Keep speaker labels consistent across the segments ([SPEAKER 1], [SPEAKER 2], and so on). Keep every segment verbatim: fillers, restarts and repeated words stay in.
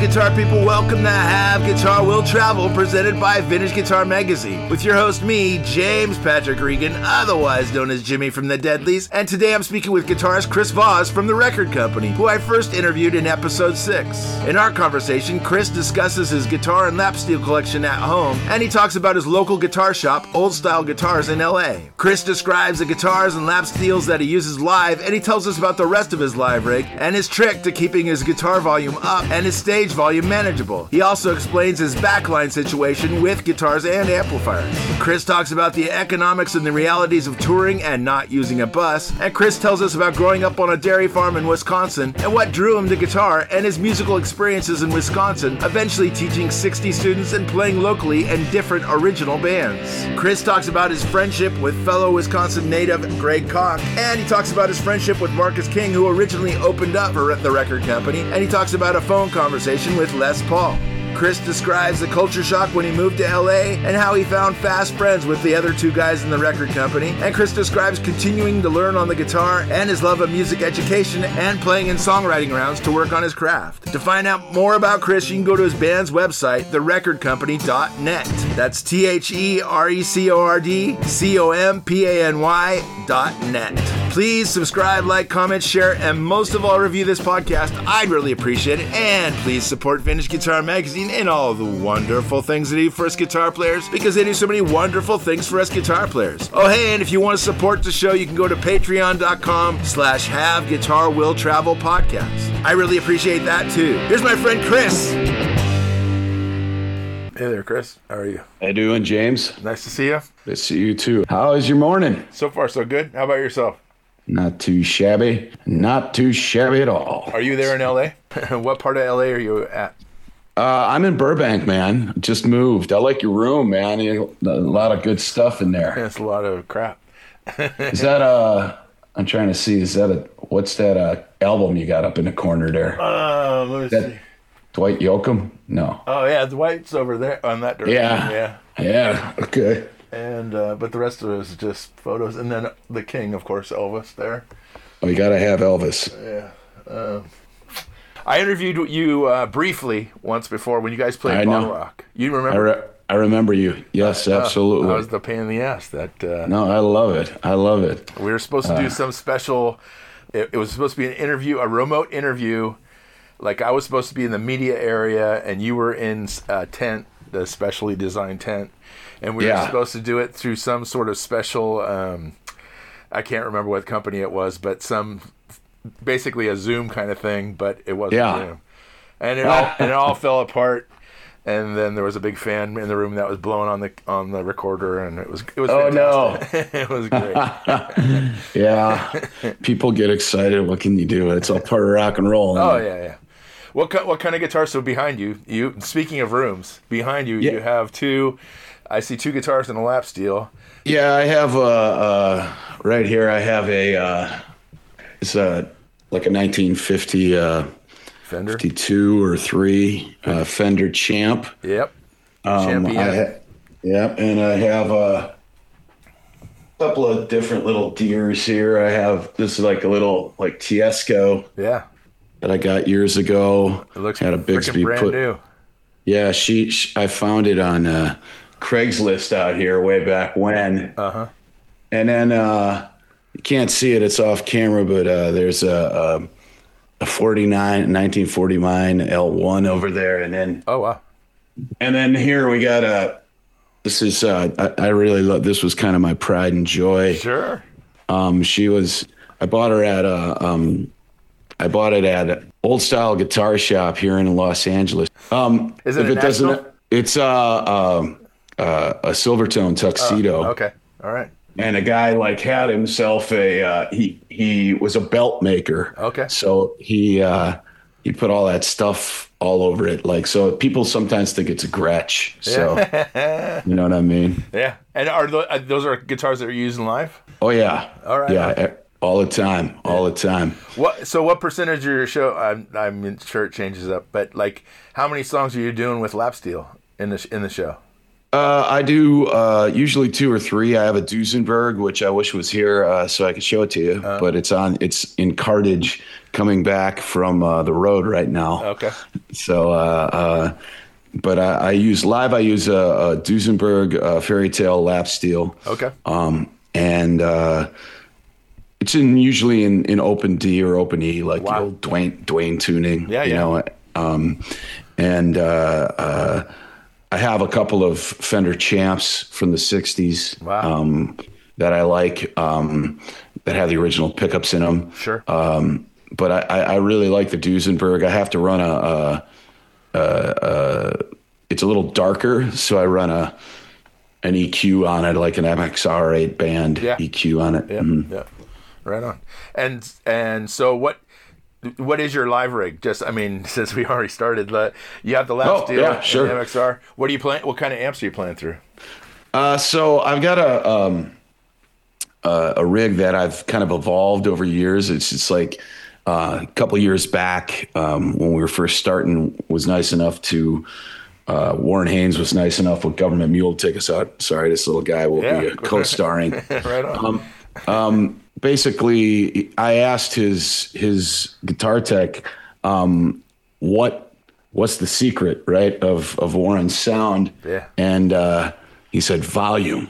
[SPEAKER 1] guitar people, welcome to Have Guitar Will Travel, presented by Vintage Guitar Magazine, with your host, me, James Patrick Regan, otherwise known as Jimmy from the Deadlies, and today I'm speaking with guitarist Chris Voss from The Record Company, who I first interviewed in episode six. In our conversation, Chris discusses his guitar and lap steel collection at home, and he talks about his local guitar shop, Old Style Guitars in L A. Chris describes the guitars and lap steels that he uses live, and he tells us about the rest of his live rig, and his trick to keeping his guitar volume up and his stage volume manageable. He also explains his backline situation with guitars and amplifiers. Chris talks about the economics and the realities of touring and not using a bus, and Chris tells us about growing up on a dairy farm in Wisconsin and what drew him to guitar and his musical experiences in Wisconsin, eventually teaching sixty students and playing locally in different original bands. Chris talks about his friendship with fellow Wisconsin native Greg Koch, and he talks about his friendship with Marcus King, who originally opened up for the record company, and he talks about a phone conversation with Les Paul. Chris describes the culture shock when he moved to L A and how he found fast friends with the other two guys in the record company. And Chris describes continuing to learn on the guitar and his love of music education and playing in songwriting rounds to work on his craft. To find out more about Chris, you can go to his band's website, the record company dot net. That's T H E R E C O R D C O M P A N Y dot net. Please subscribe, like, comment, share, and most of all, review this podcast. I'd really appreciate it. And please support Vintage Guitar Magazine and all the wonderful things they do for us guitar players, because they do so many wonderful things for us guitar players. Oh, hey, and if you want to support the show, you can go to patreon.com slash have guitar will travel podcast. I really appreciate that, too. Here's my friend Chris. Hey there, Chris. How are you?
[SPEAKER 2] How you doing, James?
[SPEAKER 1] Nice to see you.
[SPEAKER 2] Nice to see you, too. How is your morning?
[SPEAKER 1] So far, so good. How about yourself?
[SPEAKER 2] Not too shabby. Not too shabby at all.
[SPEAKER 1] Are you there in L A? What part of L A are you at?
[SPEAKER 2] Uh, I'm in Burbank, man. Just moved. I like your room, man. You a lot of good stuff in there.
[SPEAKER 1] It's a lot of crap.
[SPEAKER 2] Is that a... I'm trying to see. Is that a... What's that uh, album you got up in the corner there?
[SPEAKER 1] Uh, let me
[SPEAKER 2] that
[SPEAKER 1] see.
[SPEAKER 2] Dwight Yoakam? No.
[SPEAKER 1] Oh, yeah. Dwight's over there on that direction.
[SPEAKER 2] Yeah.
[SPEAKER 1] Yeah.
[SPEAKER 2] Yeah. Okay.
[SPEAKER 1] And uh, but the rest of it is just photos, and then the king, of course, Elvis there.
[SPEAKER 2] Oh, you gotta have Elvis.
[SPEAKER 1] Yeah. Uh, I interviewed you uh, briefly once before when you guys played
[SPEAKER 2] I
[SPEAKER 1] Bottle
[SPEAKER 2] know.
[SPEAKER 1] Rock. You
[SPEAKER 2] I,
[SPEAKER 1] remember?
[SPEAKER 2] re- I remember you. Yes,
[SPEAKER 1] Uh,
[SPEAKER 2] absolutely.
[SPEAKER 1] I was the pain in the ass. That uh,
[SPEAKER 2] No, I love it. I love it.
[SPEAKER 1] we were supposed to
[SPEAKER 2] Uh,
[SPEAKER 1] do some special. It, it was supposed to be an interview, a remote interview. Like I was supposed to be in the media area, and you were in a tent, the specially designed tent. And we
[SPEAKER 2] Yeah.
[SPEAKER 1] were supposed to do it through some sort of special, um, I can't remember what company it was, but some, basically a Zoom kind of thing, but it wasn't
[SPEAKER 2] Yeah.
[SPEAKER 1] Zoom. And it all, and it all fell apart. And then there was a big fan in the room that was blowing on the on the recorder, and it was it was
[SPEAKER 2] Oh,
[SPEAKER 1] fantastic. It was great.
[SPEAKER 2] Yeah. People get excited. What can you do? It's all part of rock and roll.
[SPEAKER 1] Oh yeah, yeah. What ki- what kind of guitars? So behind you, you speaking of rooms, behind you,
[SPEAKER 2] Yeah.
[SPEAKER 1] you have two. I see two guitars and a lap steel.
[SPEAKER 2] Yeah, I have a, uh, right here, I have a, uh, it's a, like a nineteen fifty, uh,
[SPEAKER 1] Fender.
[SPEAKER 2] fifty-two or three, uh, Fender Champ.
[SPEAKER 1] Yep.
[SPEAKER 2] Um,
[SPEAKER 1] Champion.
[SPEAKER 2] I ha- yep, and I have a couple of different little deers here. I have, this is like a little, like Tiesco
[SPEAKER 1] Yeah.
[SPEAKER 2] that I got years ago.
[SPEAKER 1] It looks
[SPEAKER 2] Had a
[SPEAKER 1] freaking
[SPEAKER 2] Bixby
[SPEAKER 1] brand
[SPEAKER 2] put,
[SPEAKER 1] new.
[SPEAKER 2] Yeah, she, she. I found it on uh, Craigslist out here way back when.
[SPEAKER 1] Uh huh.
[SPEAKER 2] And then uh, you can't see it; it's off camera. But uh, there's a, a a forty-nine, nineteen forty-nine L one over there, and then
[SPEAKER 1] Oh wow.
[SPEAKER 2] and then here we got a. This is uh, I, I really love. This was kind of my pride and joy.
[SPEAKER 1] Sure.
[SPEAKER 2] Um, she was. I bought her at a. Um, I bought it at an Old Style Guitar Shop here in Los Angeles. Um,
[SPEAKER 1] Is it
[SPEAKER 2] if
[SPEAKER 1] a
[SPEAKER 2] it doesn't,
[SPEAKER 1] national?
[SPEAKER 2] it's uh, um, uh, a Silvertone tuxedo.
[SPEAKER 1] Okay. All right.
[SPEAKER 2] And a guy like had himself a uh, he he was a belt maker.
[SPEAKER 1] Okay.
[SPEAKER 2] So he uh, he put all that stuff all over it. Like, so people sometimes think it's a Gretsch. So you know what I mean?
[SPEAKER 1] Yeah. And are those, uh, those are guitars that are used in live?
[SPEAKER 2] Oh yeah.
[SPEAKER 1] All right.
[SPEAKER 2] Yeah. e- All the time. All the time.
[SPEAKER 1] What? So what percentage of your show? I'm I'm sure it changes up, but like how many songs are you doing with lap steel in the sh- in the show?
[SPEAKER 2] Uh, I do uh, usually two or three. I have a Duesenberg, which I wish was here uh, so I could show it to you, uh, but it's on. It's in cartage, coming back from uh, the road right now.
[SPEAKER 1] Okay.
[SPEAKER 2] So, uh, uh, but I, I use live. I use a, a Duesenberg uh, Fairy Tale lap steel.
[SPEAKER 1] Okay.
[SPEAKER 2] Um, and uh, it's in usually in, in open D or open E, like wow. the old Dwayne Dwayne tuning.
[SPEAKER 1] Yeah,
[SPEAKER 2] you
[SPEAKER 1] yeah.
[SPEAKER 2] know, um, and. Uh, uh, I have a couple of Fender Champs from the sixties
[SPEAKER 1] wow.
[SPEAKER 2] um, that I like um, that have the original pickups in them.
[SPEAKER 1] Sure.
[SPEAKER 2] Um, but I, I really like the Duesenberg. I have to run a, a, a, a it's a little darker, so I run a an E Q on it, like an M X R eight band yeah. E Q on it.
[SPEAKER 1] Yeah,
[SPEAKER 2] mm-hmm.
[SPEAKER 1] yeah, right on. And and so what? What is your live rig? Just, I mean, since we already started, uh, you have the lap
[SPEAKER 2] oh,
[SPEAKER 1] steel
[SPEAKER 2] yeah, sure.
[SPEAKER 1] and the M X R. What are you playing? What kind of amps are you playing through?
[SPEAKER 2] Uh, so I've got a um, uh, a rig that I've kind of evolved over years. It's just like uh, a couple years back um, when we were first starting, was nice enough to. Uh, Warren Haynes was nice enough with Government Mule to take us out. Sorry, this little guy will
[SPEAKER 1] yeah.
[SPEAKER 2] be uh, co-starring.
[SPEAKER 1] Right on.
[SPEAKER 2] Um, um, basically, I asked his his guitar tech, um, what what's the secret, right, of of Warren's sound?
[SPEAKER 1] Yeah.
[SPEAKER 2] And uh, he said volume.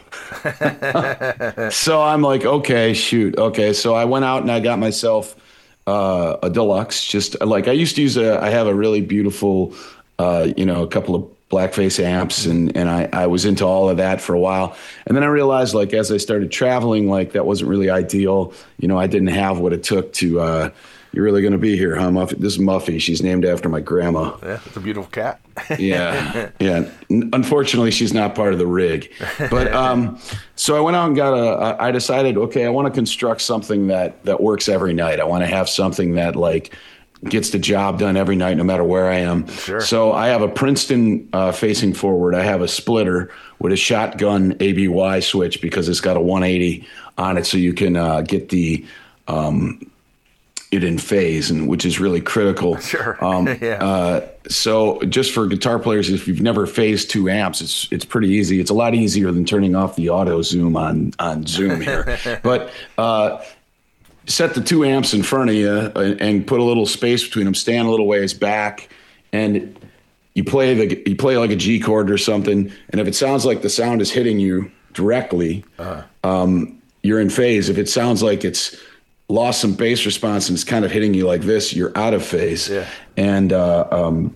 [SPEAKER 2] So I'm like, okay, shoot, okay. So I went out and I got myself uh, a deluxe. Just like I used to use a, I have a really beautiful, uh, you know, a couple of Blackface amps, and and I, I was into all of that for a while. And then I realized, like, as I started traveling, like, that wasn't really ideal. You know, I didn't have what it took to, uh, you're really going to be here, huh, Muffy? This is Muffy. She's named after my grandma.
[SPEAKER 1] Yeah, it's a beautiful cat.
[SPEAKER 2] yeah, yeah. Unfortunately, she's not part of the rig. But um, so I went out and got a, I decided, okay, I want to construct something that, that works every night. I want to have something that, like, gets the job done every night, no matter where I am.
[SPEAKER 1] Sure.
[SPEAKER 2] So I have a Princeton uh, facing forward. I have a splitter with a shotgun A B Y switch because it's got a one eighty on it, so you can uh, get the um, it in phase, and which is really critical.
[SPEAKER 1] Sure.
[SPEAKER 2] Um,
[SPEAKER 1] yeah.
[SPEAKER 2] Uh, so just for guitar players, if you've never phased two amps, it's it's pretty easy. It's a lot easier than turning off the auto zoom on on Zoom here, but. Uh, Set the two amps in front of you and, and put a little space between them. Stand a little ways back, and you play the you play like a G chord or something. And if it sounds like the sound is hitting you directly, uh-huh. um, you're in phase. If it sounds like it's lost some bass response and it's kind of hitting you like this, you're out of phase.
[SPEAKER 1] Yeah.
[SPEAKER 2] And uh, um,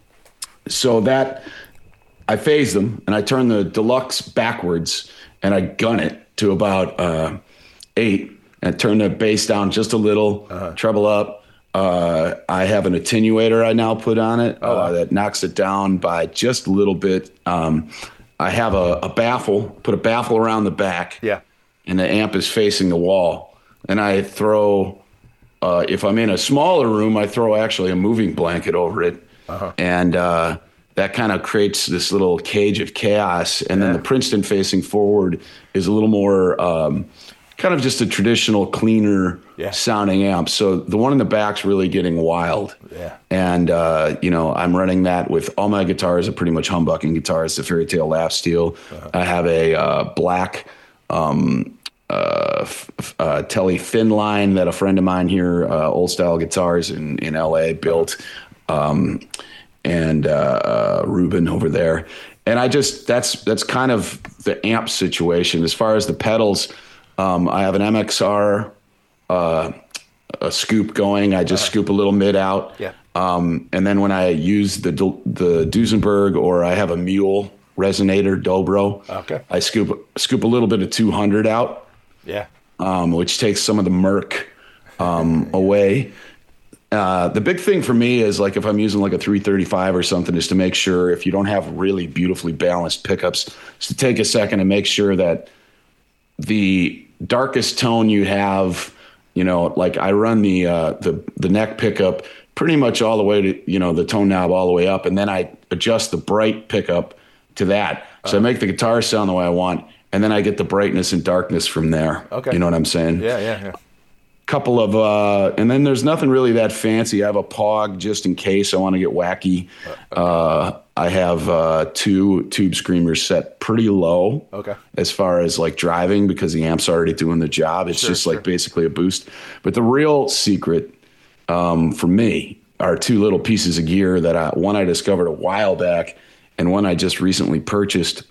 [SPEAKER 2] so that I phase them, and I turn the deluxe backwards, and I gun it to about uh, eight. And turn the bass down just a little, uh-huh. treble up. Uh, I have an attenuator I now put on it oh, wow. uh, that knocks it down by just a little bit. Um, I have a, a baffle, put a baffle around the back.
[SPEAKER 1] Yeah.
[SPEAKER 2] And the amp is facing the wall. And I throw, uh, if I'm in a smaller room, I throw actually a moving blanket over it. Uh-huh. And uh, that kind of creates this little cage of chaos. And yeah. then the Princeton facing forward is a little more... Um, kind of just a traditional, cleaner yeah. sounding amp. So the one in the back's really getting wild.
[SPEAKER 1] Yeah.
[SPEAKER 2] And, uh, you know, I'm running that with all my guitars are pretty much humbucking guitars, the Fairy Tale lap steel. Uh-huh. I have a uh, black um, uh, f- uh, Tele thin line that a friend of mine here, uh, Old Style Guitars in, in L A built. Um, and uh, uh, Ruben over there. And I just, that's, that's kind of the amp situation. As far as the pedals, Um, I have an M X R, uh, a scoop going. I just uh, scoop a little mid out.
[SPEAKER 1] Yeah.
[SPEAKER 2] Um, and then when I use the the Duesenberg, or I have a Mule resonator Dobro,
[SPEAKER 1] okay.
[SPEAKER 2] I scoop scoop a little bit of two hundred out.
[SPEAKER 1] Yeah.
[SPEAKER 2] Um, which takes some of the murk um, away. Uh, the big thing for me is, like, if I'm using like a three thirty-five or something, is to make sure, if you don't have really beautifully balanced pickups, is to take a second and make sure that the darkest tone you have, you know, like I run the uh, the the neck pickup pretty much all the way to, you know, the tone knob all the way up, and then I adjust the bright pickup to that. So uh, I make the guitar sound the way I want, and then I get the brightness and darkness from there.
[SPEAKER 1] Okay.
[SPEAKER 2] You know what I'm saying?
[SPEAKER 1] Yeah, yeah, yeah.
[SPEAKER 2] couple of, uh, and then there's nothing really that fancy. I have a P O G just in case I want to get wacky. Uh, I have uh, two tube screamers set pretty low.
[SPEAKER 1] Okay.
[SPEAKER 2] As far as like driving, because the amp's already doing the job. It's
[SPEAKER 1] Sure,
[SPEAKER 2] just
[SPEAKER 1] sure.
[SPEAKER 2] like basically a boost. But the real secret um, for me are two little pieces of gear that I, one I discovered a while back and one I just recently purchased.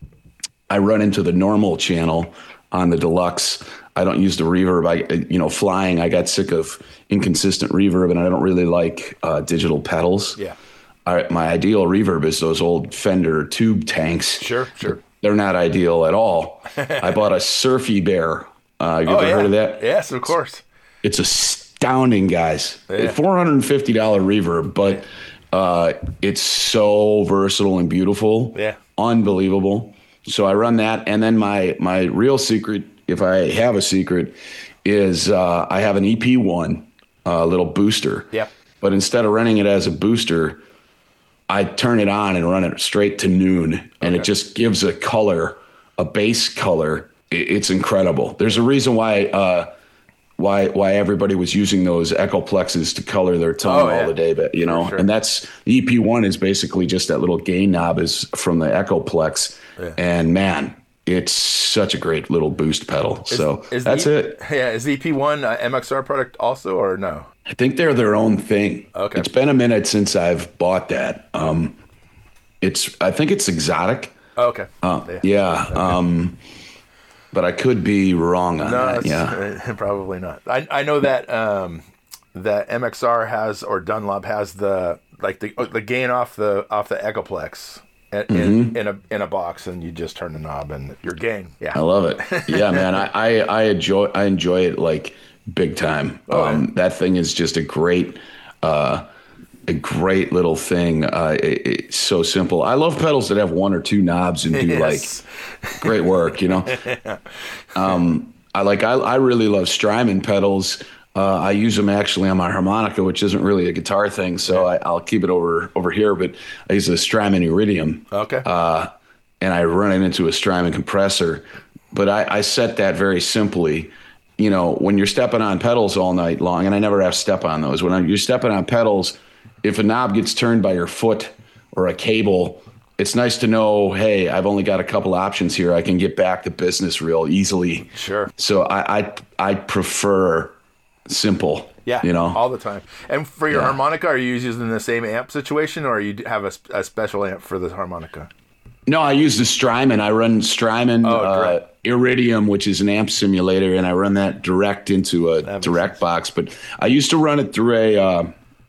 [SPEAKER 2] I run into the normal channel on the Deluxe. I don't use the reverb. I, you know, flying, I got sick of inconsistent reverb, and I don't really like uh, digital pedals.
[SPEAKER 1] Yeah.
[SPEAKER 2] I, my ideal reverb is those old Fender tube tanks.
[SPEAKER 1] Sure, sure.
[SPEAKER 2] They're not ideal at all. I bought a Surfy Bear. Uh, you
[SPEAKER 1] Oh,
[SPEAKER 2] ever
[SPEAKER 1] yeah.
[SPEAKER 2] heard of that?
[SPEAKER 1] Yes, of course.
[SPEAKER 2] It's astounding, guys.
[SPEAKER 1] Yeah.
[SPEAKER 2] four hundred fifty dollars reverb, but uh, it's so versatile and beautiful.
[SPEAKER 1] Yeah.
[SPEAKER 2] Unbelievable. So I run that. And then my my real secret, if I have a secret, is uh, I have an E P one, a uh, little booster.
[SPEAKER 1] Yeah.
[SPEAKER 2] But instead of running it as a booster, I turn it on and run it straight to noon. And
[SPEAKER 1] Okay.
[SPEAKER 2] it just gives a color, a base color. It, it's incredible. There's a reason why uh, why why everybody was using those Echoplexes to color their tone
[SPEAKER 1] Oh, yeah.
[SPEAKER 2] all the day, but you know,
[SPEAKER 1] sure.
[SPEAKER 2] and that's the E P one is basically just that little gain knob is from the Echoplex.
[SPEAKER 1] Yeah.
[SPEAKER 2] And man, it's such a great little boost pedal. so
[SPEAKER 1] Is
[SPEAKER 2] that's
[SPEAKER 1] the,
[SPEAKER 2] it.
[SPEAKER 1] Yeah, is the E P one uh, M X R product also, or no?
[SPEAKER 2] I think they're their own thing.
[SPEAKER 1] Okay.
[SPEAKER 2] It's been a minute since I've bought that. Um, it's I think it's exotic.
[SPEAKER 1] Oh, okay.
[SPEAKER 2] Uh, yeah. Um, but I could be wrong on
[SPEAKER 1] No,
[SPEAKER 2] that.
[SPEAKER 1] it's,
[SPEAKER 2] Yeah.
[SPEAKER 1] uh, probably not. I I know that um, that M X R has, or Dunlop has the like the the gain off the off the Echoplex in,
[SPEAKER 2] Mm-hmm.
[SPEAKER 1] in, in a in a box, and you just turn the knob and your gain. Yeah.
[SPEAKER 2] I love it. Yeah, man. I, I, I enjoy I enjoy it like big time.
[SPEAKER 1] Oh,
[SPEAKER 2] um,
[SPEAKER 1] yeah.
[SPEAKER 2] That thing is just a great uh, a great little thing. Uh, it, it's so simple. I love pedals that have one or two knobs and do
[SPEAKER 1] Yes.
[SPEAKER 2] like great work. You know. Um, I like I I really love Strymon pedals. Uh, I use them actually on my harmonica, which isn't really a guitar thing, so I, I'll keep it over over here. But I use a Strymon Iridium.
[SPEAKER 1] Okay.
[SPEAKER 2] Uh, and I run it into a Strymon compressor. But I, I set that very simply. You know, when you're stepping on pedals all night long, and I never have step on those, when I'm, you're stepping on pedals, if a knob gets turned by your foot or a cable, it's nice to know, hey, I've only got a couple options here. I can get back to business real easily.
[SPEAKER 1] Sure.
[SPEAKER 2] So I I, I prefer simple.
[SPEAKER 1] Yeah,
[SPEAKER 2] You know,
[SPEAKER 1] all the time. And for your
[SPEAKER 2] Yeah.
[SPEAKER 1] harmonica, are you using the same amp situation, or you have a, a special amp for the harmonica?
[SPEAKER 2] No, I use the Strymon. I run Strymon
[SPEAKER 1] Oh,
[SPEAKER 2] uh,
[SPEAKER 1] direct.
[SPEAKER 2] Iridium, which is an amp simulator, and I run that direct into a
[SPEAKER 1] makes
[SPEAKER 2] direct
[SPEAKER 1] sense.
[SPEAKER 2] box. But I used to run it through a, uh,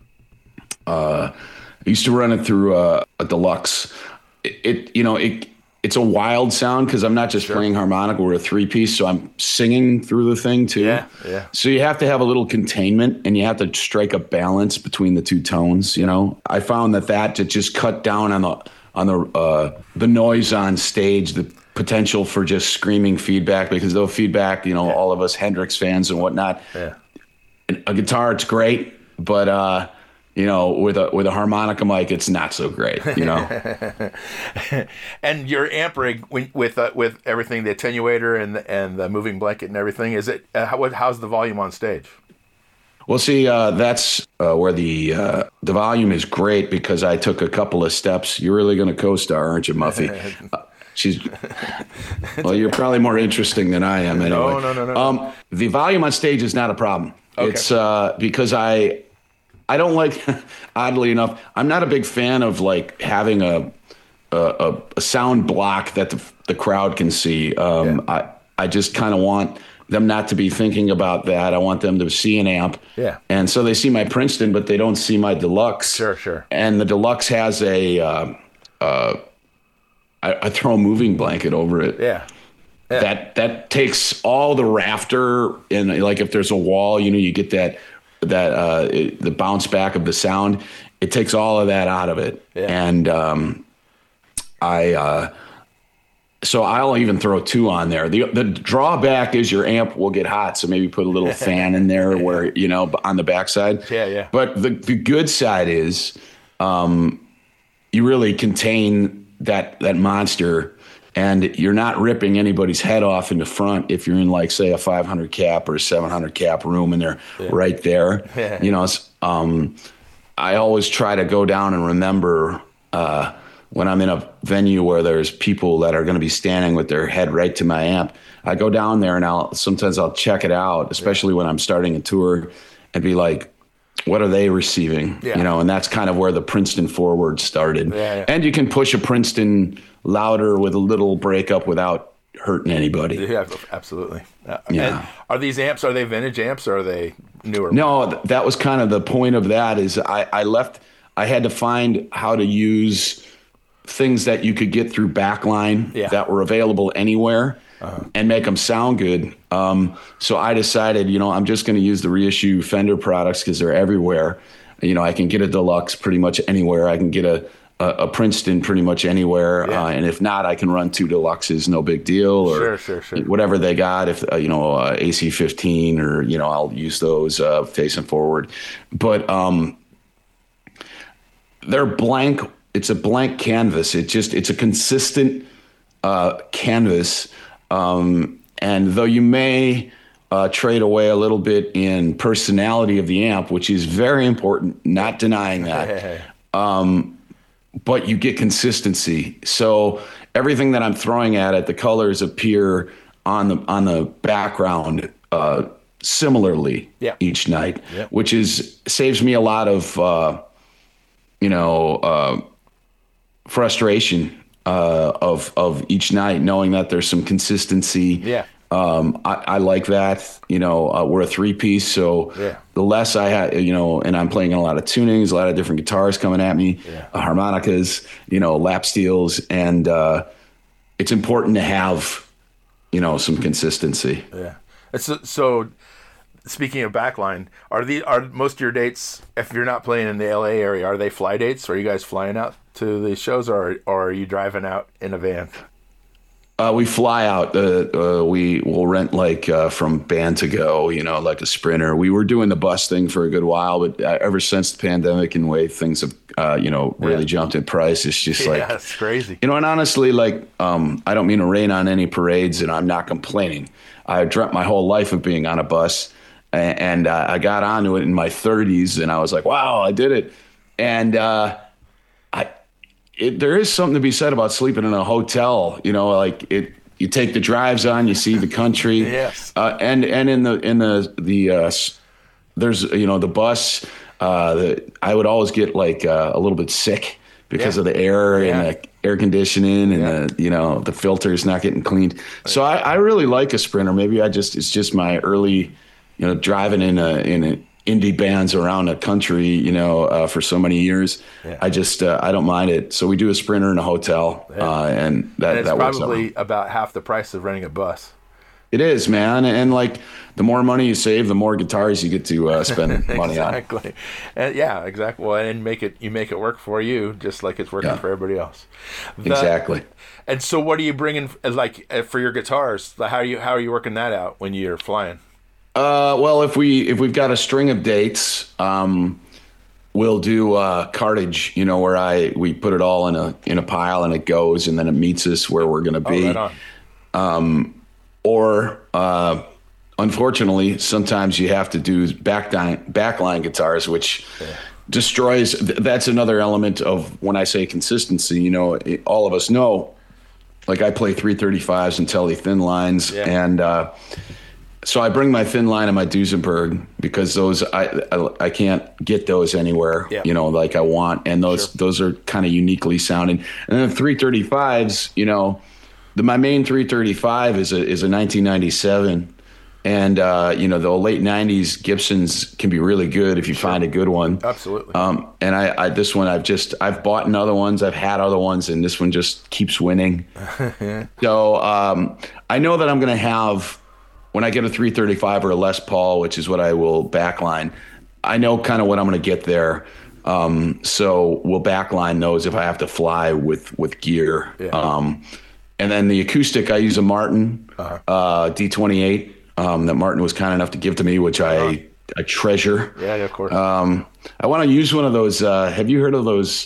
[SPEAKER 2] uh, I used to run it through a, a deluxe. It, it, you know, it it's a wild sound because I'm not just playing harmonica. We're a three piece, so I'm singing through the thing too.
[SPEAKER 1] Yeah, yeah.
[SPEAKER 2] So you have to have a little containment, and you have to strike a balance between the two tones. You know, I found that that to just cut down on the on the uh, the noise on stage, the potential for just screaming feedback, because though feedback, you know, all of us Hendrix fans and whatnot,
[SPEAKER 1] Yeah.
[SPEAKER 2] a guitar it's great, but uh, you know, with a with a harmonica mic, it's not so great. You know.
[SPEAKER 1] And your amp rig when- with uh, with everything, the attenuator and the, and the moving blanket and everything, is it uh, how, what, how's the volume on stage?
[SPEAKER 2] Well, see, uh, that's uh, where the uh, the volume is great, because I took a couple of steps. You're really going to co-star, aren't you, Muffy? Uh, she's well. You're probably more interesting than I am, anyway.
[SPEAKER 1] No, no, no, no.
[SPEAKER 2] Um, the volume on stage is not a problem.
[SPEAKER 1] Okay.
[SPEAKER 2] It's uh, because I I don't like. Oddly enough, I'm not a big fan of like having a a, a sound block that the, the crowd can see. Um,
[SPEAKER 1] Yeah.
[SPEAKER 2] I I just kind of want them not to be thinking about that. I want them to see an amp.
[SPEAKER 1] Yeah.
[SPEAKER 2] And so they see my Princeton, but they don't see my Deluxe.
[SPEAKER 1] Sure, sure.
[SPEAKER 2] And the Deluxe has a, uh, uh, I, I throw a moving blanket over it.
[SPEAKER 1] Yeah. Yeah.
[SPEAKER 2] That that takes all the rafter, and like if there's a wall, you know, you get that that uh, it, the bounce back of the sound. It takes all of that out of it.
[SPEAKER 1] Yeah.
[SPEAKER 2] And um, I. Uh, So I'll even throw two on there. The the drawback is your amp will get hot, so maybe put a little fan in there where, you know, on the backside.
[SPEAKER 1] Yeah, yeah.
[SPEAKER 2] But the, the good side is um, you really contain that that monster and you're not ripping anybody's head off in the front if you're in like say a five hundred cap or a seven hundred cap room and they're yeah. right there. Yeah. You know, um, I always try to go down and remember uh, when I'm in a venue where there's people that are going to be standing with their head right to my amp. I go down there and I'll sometimes I'll check it out, especially yeah. when I'm starting a tour, and be like, what are they receiving? Yeah. You know, and that's kind of where the Princeton forward started. Yeah, yeah. And you can push a Princeton louder with a little breakup without hurting anybody.
[SPEAKER 1] Yeah, absolutely. Uh, yeah. Are these amps, are they vintage amps or are they newer?
[SPEAKER 2] No, that was kind of the point of that is I, I left, I had to find how to use things that you could get through Backline yeah. that were available anywhere. Uh-huh. And make them sound good. Um, so I decided, you know, I'm just going to use the reissue Fender products because they're everywhere. You know, I can get a Deluxe pretty much anywhere. I can get a a, a Princeton pretty much anywhere. Yeah. Uh, and if not, I can run two Deluxes, no big deal. Or
[SPEAKER 1] sure, sure, sure.
[SPEAKER 2] whatever they got. If uh, you know, uh, A C fifteen, or you know, I'll use those uh, facing forward. But um, they're blank. It's a blank canvas. It just it's a consistent uh, canvas. Um, and though you may uh, trade away a little bit in personality of the amp, which is very important, not denying that, um, but you get consistency. So everything that I'm throwing at it, the colors appear on the on the background uh, similarly yeah. each night, yeah. which is saves me a lot of uh, you know uh, frustration. Uh, of of each night, knowing that there's some consistency.
[SPEAKER 1] Yeah.
[SPEAKER 2] Um, I, I like that. You know, uh, we're a three piece, so
[SPEAKER 1] yeah.
[SPEAKER 2] the less I had, you know, and I'm playing a lot of tunings, a lot of different guitars coming at me,
[SPEAKER 1] yeah.
[SPEAKER 2] uh, harmonicas, you know, lap steels, and uh, it's important to have, you know, some consistency.
[SPEAKER 1] Yeah. So, so speaking of Backline, are the are most of your dates, if you're not playing in the L A area, are they fly dates? Are you guys flying out to the shows, or, or are you driving out in a van?
[SPEAKER 2] Uh, we fly out. Uh, uh, we will rent like uh, from Band to Go, you know, like a Sprinter. We were doing the bus thing for a good while, but uh, ever since the pandemic and way things have, uh, you know, really yeah. jumped in price, it's just
[SPEAKER 1] yeah,
[SPEAKER 2] like,
[SPEAKER 1] it's crazy.
[SPEAKER 2] You know, and honestly, like, um, I don't mean to rain on any parades, and I'm not complaining. I dreamt my whole life of being on a bus, and, and uh, I got onto it in my thirties, and I was like, wow, I did it. And uh, I. It, there is something to be said about sleeping in a hotel. You know, like it. You take the drives on, you see the country.
[SPEAKER 1] Yes.
[SPEAKER 2] Uh, and and in the in the the uh, there's you know the bus. Uh, the, I would always get like uh, a little bit sick because yeah. of the air yeah. and the air conditioning and yeah. the you know the filters not getting cleaned. So I, I really like a Sprinter. Maybe I just it's just my early, you know, driving in a in a. indie bands around the country, you know, uh, for so many years. Yeah. I just, uh, I don't mind it. So we do a Sprinter in a hotel, yeah. uh, and that,
[SPEAKER 1] and it's
[SPEAKER 2] that works
[SPEAKER 1] probably about half the price of renting a bus.
[SPEAKER 2] It is, man. And like the more money you save, the more guitars you get to uh, spend money on.
[SPEAKER 1] Exactly. And yeah, exactly. Well, and make it, you make it work for you just like it's working yeah. for everybody else. The,
[SPEAKER 2] exactly.
[SPEAKER 1] And so what are you bringing like for your guitars? How are you, how are you working that out when you're flying?
[SPEAKER 2] Uh, well, if we if we've got a string of dates, um, we'll do uh, cartage. You know, where I we put it all in a in a pile and it goes, and then it meets us where we're going to be.
[SPEAKER 1] Oh, right on.
[SPEAKER 2] Um, or uh, unfortunately, sometimes you have to do backline backline guitars, which yeah. destroys. That's another element of when I say consistency. You know, it, all of us know. Like I play three thirty-fives and Tele thin lines, yeah. and. Uh, So I bring my thin line and my Duesenberg because those I I, I can't get those anywhere,
[SPEAKER 1] yeah.
[SPEAKER 2] you know, like I want, and those sure. those are kind of uniquely sounding. And then the three thirty-fives, you know, the my main three thirty-five is a is a nineteen ninety-seven, and uh, you know the late nineties Gibsons can be really good if you sure. find a good one.
[SPEAKER 1] Absolutely.
[SPEAKER 2] Um, and I, I this one I've just I've bought in other ones, I've had other ones, and this one just keeps winning. So um, I know that I'm going to have. When I get a three thirty-five or a Les Paul, which is what I will backline, I know kind of what I'm going to get there. Um, so we'll backline those if I have to fly with, with gear. Yeah. Um, and then the acoustic, I use a Martin uh-huh. uh, D twenty-eight um, that Martin was kind enough to give to me, which uh-huh. I, I treasure.
[SPEAKER 1] Yeah, yeah, of course.
[SPEAKER 2] Um, I want to use one of those. Uh, have you heard of those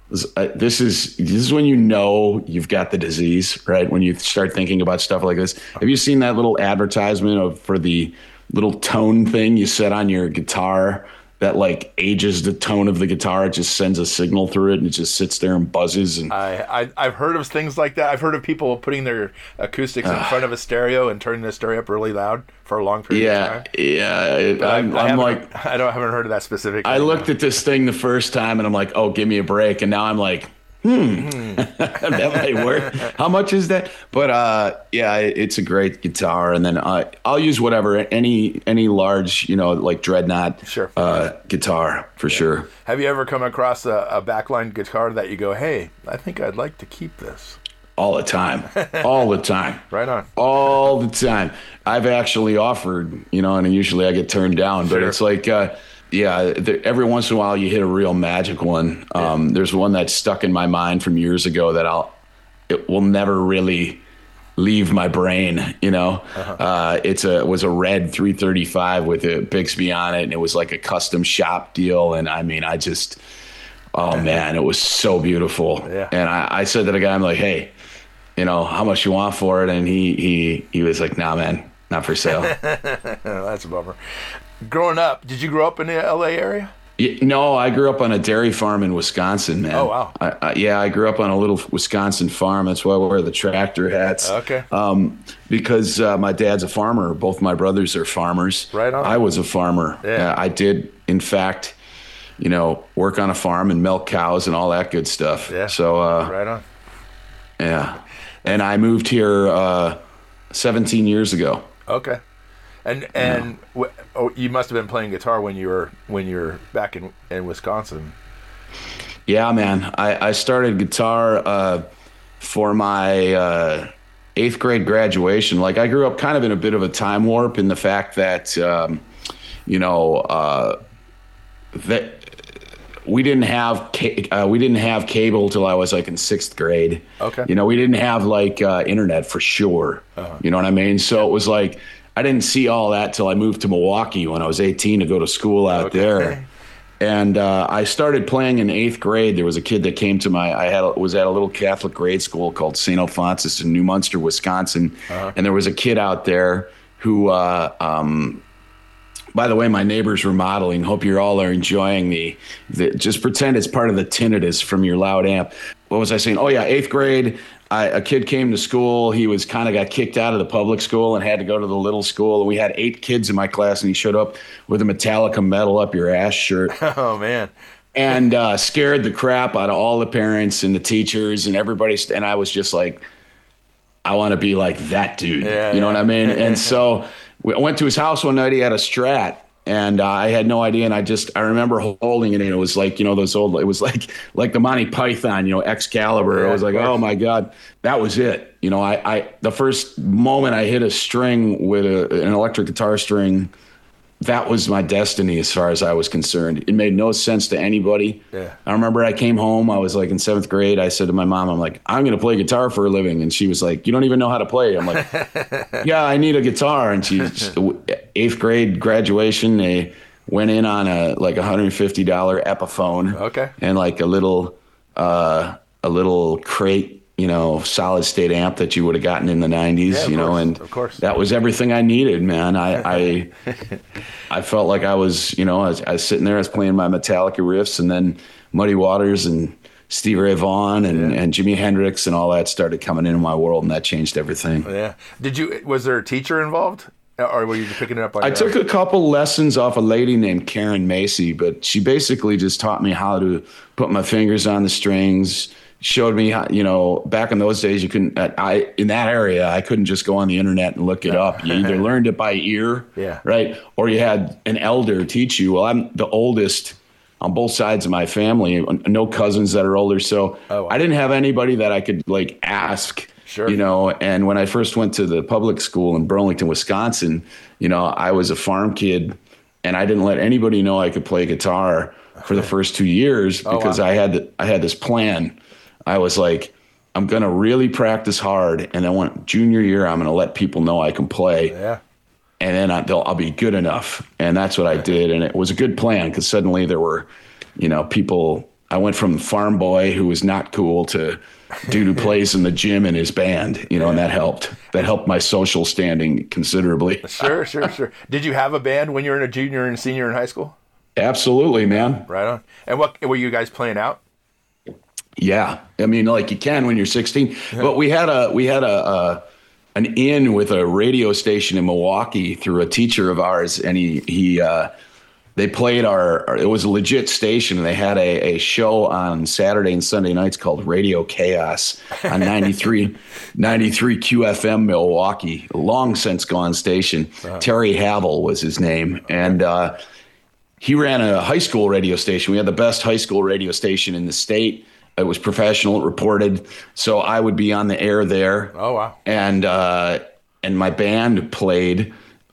[SPEAKER 2] This is this is when you know you've got the disease, right? When you start thinking about stuff like this. Have you seen that little advertisement of for the little tone thing you set on your guitar that like ages the tone of the guitar? It just sends a signal through it and it just sits there and buzzes. And
[SPEAKER 1] I, I I've heard of things like that. I've heard of people putting their acoustics uh, in front of a stereo and turning the stereo up really loud for a long period
[SPEAKER 2] yeah,
[SPEAKER 1] of time.
[SPEAKER 2] Yeah, yeah. I'm,
[SPEAKER 1] I, I
[SPEAKER 2] I'm like,
[SPEAKER 1] I don't haven't heard of that specific.
[SPEAKER 2] I looked at this thing the first time and I'm like, oh, give me a break. And now I'm like, hmm, that might work. How much is that? But uh, yeah, it's a great guitar. And then uh, I'll use whatever, any any large, you know, like Dreadnought
[SPEAKER 1] sure.
[SPEAKER 2] uh, guitar for yeah. sure.
[SPEAKER 1] Have you ever come across a, a backline guitar that you go, hey, I think I'd like to keep this?
[SPEAKER 2] All the time. All the time.
[SPEAKER 1] Right on.
[SPEAKER 2] All the time. I've actually offered, you know, and usually I get turned down, but sure. it's like, uh, yeah, there, every once in a while you hit a real magic one. Um, yeah. There's one that's stuck in my mind from years ago that I'll, it will never really leave my brain, you know. Uh-huh. Uh, it's a, it was a red three thirty-five with a Bixby on it, and it was like a custom shop deal. And I mean, I just, oh man, it was so beautiful.
[SPEAKER 1] Yeah.
[SPEAKER 2] And I, I said to the guy, I'm like, hey, you know, how much you want for it? And he he he was like, nah, man, not for sale.
[SPEAKER 1] That's a bummer. Growing up, did you grow up in the L A area?
[SPEAKER 2] Yeah, no, I grew up on a dairy farm in Wisconsin, man.
[SPEAKER 1] Oh, wow.
[SPEAKER 2] I, I, yeah, I grew up on a little Wisconsin farm. That's why I wear the tractor hats.
[SPEAKER 1] Okay.
[SPEAKER 2] Um, because uh, my dad's a farmer. Both my brothers are farmers.
[SPEAKER 1] Right on.
[SPEAKER 2] I was a farmer.
[SPEAKER 1] Yeah.
[SPEAKER 2] Uh, I did, in fact, you know, work on a farm and milk cows and all that good stuff.
[SPEAKER 1] Yeah.
[SPEAKER 2] So, uh,
[SPEAKER 1] right on.
[SPEAKER 2] Yeah. And I moved here uh, seventeen years ago.
[SPEAKER 1] Okay. And and yeah. w- oh, you must have been playing guitar when you were when you were back in, in Wisconsin.
[SPEAKER 2] Yeah, man. I, I started guitar uh, for my uh, eighth grade graduation. Like I grew up kind of in a bit of a time warp in the fact that, um, you know, uh, that we didn't have ca- uh, we didn't have cable till I was like in sixth grade.
[SPEAKER 1] Okay.
[SPEAKER 2] You know, we didn't have like uh, internet for sure. Uh-huh. You know what I mean? So it was like I didn't see all that till I moved to Milwaukee when I was eighteen to go to school out okay. there. And uh, I started playing in eighth grade. There was a kid that came to my, I had was at a little Catholic grade school called Saint Alphonsus in New Munster, Wisconsin. Uh-huh. And there was a kid out there who, uh, um, by the way, my neighbor's remodeling. Hope you all are enjoying the, the, just pretend it's part of the tinnitus from your loud amp. What was I saying? Oh yeah, eighth grade. I, a kid came to school. He was kind of got kicked out of the public school and had to go to the little school. And we had eight kids in my class, and he showed up with a Metallica metal up your ass shirt.
[SPEAKER 1] Oh man!
[SPEAKER 2] And uh, scared the crap out of all the parents and the teachers and everybody. And I was just like, I want to be like that dude.
[SPEAKER 1] Yeah,
[SPEAKER 2] you know
[SPEAKER 1] yeah.
[SPEAKER 2] what I mean? And so we went to his house one night. He had a Strat. And uh, I had no idea, and I just I remember holding it, and it was like, you know, those old, it was like like the Monty Python, you know, Excalibur.
[SPEAKER 1] Yeah,
[SPEAKER 2] I was like, oh my God, that was it. You know, I, I the first moment I hit a string with a, an electric guitar string, that was my destiny as far as I was concerned. It made no sense to anybody.
[SPEAKER 1] Yeah.
[SPEAKER 2] I remember I came home, I was like in seventh grade. I said to my mom, I'm like, I'm going to play guitar for a living. And she was like, you don't even know how to play. I'm like, yeah, I need a guitar. And she, eighth grade graduation, they went in on a like one hundred fifty dollars Epiphone.
[SPEAKER 1] Okay.
[SPEAKER 2] And like a little, uh, a little crate, you know, solid state amp that you would have gotten in the nineties,
[SPEAKER 1] yeah,
[SPEAKER 2] you know,
[SPEAKER 1] course,
[SPEAKER 2] and
[SPEAKER 1] of course.
[SPEAKER 2] That was everything I needed, man. I, I, I felt like I was, you know, I was, I was sitting there, I was playing my Metallica riffs, and then Muddy Waters and Stevie Ray Vaughan and,
[SPEAKER 1] yeah.
[SPEAKER 2] and Jimi Hendrix and all that started coming into my world, and that changed everything.
[SPEAKER 1] Yeah. Did you, was there a teacher involved? Or were you just picking it up on
[SPEAKER 2] I
[SPEAKER 1] your
[SPEAKER 2] took
[SPEAKER 1] own?
[SPEAKER 2] a couple lessons off a lady named Karen Macy, but she basically just taught me how to put my fingers on the strings, showed me how, you know, back in those days, you couldn't, I, in that area, I couldn't just go on the internet and look it up. You either learned it by ear,
[SPEAKER 1] yeah.
[SPEAKER 2] right? Or you had an elder teach you. Well, I'm the oldest on both sides of my family, no cousins that are older. So
[SPEAKER 1] oh, wow.
[SPEAKER 2] I didn't have anybody that I could like ask,
[SPEAKER 1] sure.
[SPEAKER 2] you know, and when I first went to the public school in Burlington, Wisconsin, you know, I was a farm kid and I didn't let anybody know I could play guitar for the first two years because
[SPEAKER 1] oh, wow.
[SPEAKER 2] I had, I had this plan. I was like, I'm going to really practice hard. And then when junior year, I'm going to let people know I can play.
[SPEAKER 1] Yeah.
[SPEAKER 2] And then I, they'll, I'll be good enough. And that's what I did. And it was a good plan because suddenly there were, you know, people I went from farm boy who was not cool to dude who plays in the gym in his band, you know, yeah. and that helped. That helped my social standing considerably.
[SPEAKER 1] Sure, sure, sure. Did you have a band when you were in a junior and senior in high school?
[SPEAKER 2] Absolutely, man.
[SPEAKER 1] Right on. And what were you guys playing out?
[SPEAKER 2] Yeah, I mean, like you can when you're sixteen. Yeah. But we had a we had a, a an in with a radio station in Milwaukee through a teacher of ours, and he he uh, they played our. It was a legit station, and they had a, a show on Saturday and Sunday nights called Radio Chaos on ninety-three, ninety-three Q F M Milwaukee, a long since gone station. Uh-huh. Terry Havel was his name, and uh, he ran a high school radio station. We had the best high school radio station in the state. It was professional, it reported. So I would be on the air there.
[SPEAKER 1] Oh, wow.
[SPEAKER 2] And uh, and my band played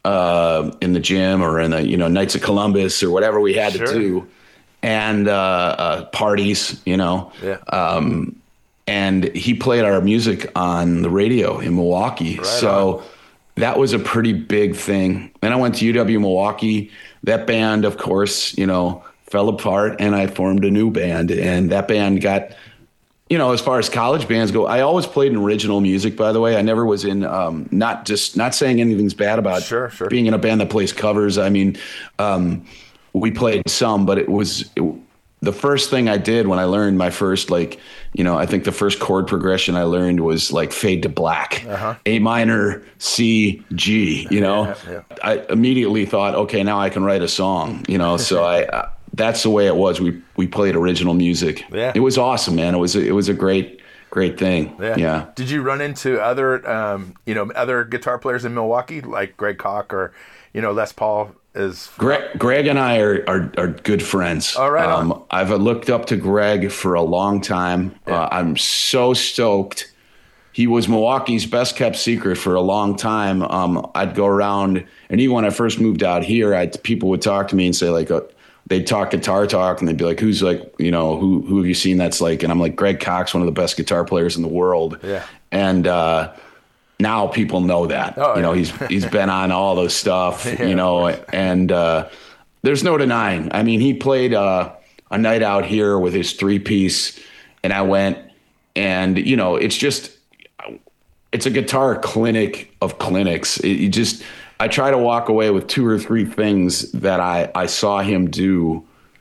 [SPEAKER 2] uh, in the gym or in the, you know, Knights of Columbus or whatever we had sure. to do. And uh, uh, parties, you know.
[SPEAKER 1] Yeah.
[SPEAKER 2] Um, and he played our music on the radio in Milwaukee.
[SPEAKER 1] Right
[SPEAKER 2] so
[SPEAKER 1] on.
[SPEAKER 2] That was a pretty big thing. Then I went to U W Milwaukee. That band, of course, you know, fell apart, and I formed a new band, and that band got, you know, as far as college bands go, I always played in original music, by the way. I never was in, um, not just, not saying anything's bad about
[SPEAKER 1] sure, sure.
[SPEAKER 2] being in a band that plays covers. I mean, um, we played some, but it was it, the first thing I did when I learned my first, like, you know, I think the first chord progression I learned was like fade to black,
[SPEAKER 1] uh-huh.
[SPEAKER 2] A minor, C, G, you know.
[SPEAKER 1] Yeah, yeah.
[SPEAKER 2] I immediately thought, okay, now I can write a song, you know, so I, I that's the way it was. We we played original music.
[SPEAKER 1] Yeah.
[SPEAKER 2] It was awesome, man. It was a, it was a great great thing.
[SPEAKER 1] Yeah.
[SPEAKER 2] yeah.
[SPEAKER 1] Did you run into other um, you know, other guitar players in Milwaukee like Greg Koch or, you know, Les Paul is
[SPEAKER 2] Greg Greg and I are are, are good friends.
[SPEAKER 1] All right.
[SPEAKER 2] Um, I've looked up to Greg for a long time. Yeah. Uh, I'm so stoked. He was Milwaukee's best kept secret for a long time. Um, I'd go around, and even when I first moved out here, I people would talk to me and say like, uh, they'd talk guitar talk, and they'd be like, who's like, you know, who who have you seen that's like, and I'm like, Greg Koch, one of the best guitar players in the world.
[SPEAKER 1] Yeah.
[SPEAKER 2] And uh, now people know that.
[SPEAKER 1] Oh,
[SPEAKER 2] you know,
[SPEAKER 1] yeah.
[SPEAKER 2] he's he's been on all those stuff,
[SPEAKER 1] yeah,
[SPEAKER 2] you know, and uh, there's no denying. I mean, he played uh, a night out here with his three piece, and I went, and, you know, it's just, it's a guitar clinic of clinics. It, you just, I try to walk away with two or three things that I, I saw him do,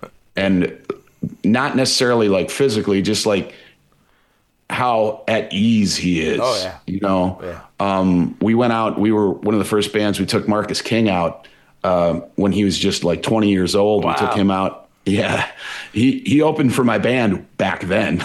[SPEAKER 2] and not necessarily like physically, just like how at ease he is.
[SPEAKER 1] Oh, yeah.
[SPEAKER 2] You know,
[SPEAKER 1] yeah.
[SPEAKER 2] um, we went out, we were one of the first bands, we took Marcus King out uh, when he was just like twenty years old.
[SPEAKER 1] Wow.
[SPEAKER 2] We took him out. Yeah. He, he opened for my band back then.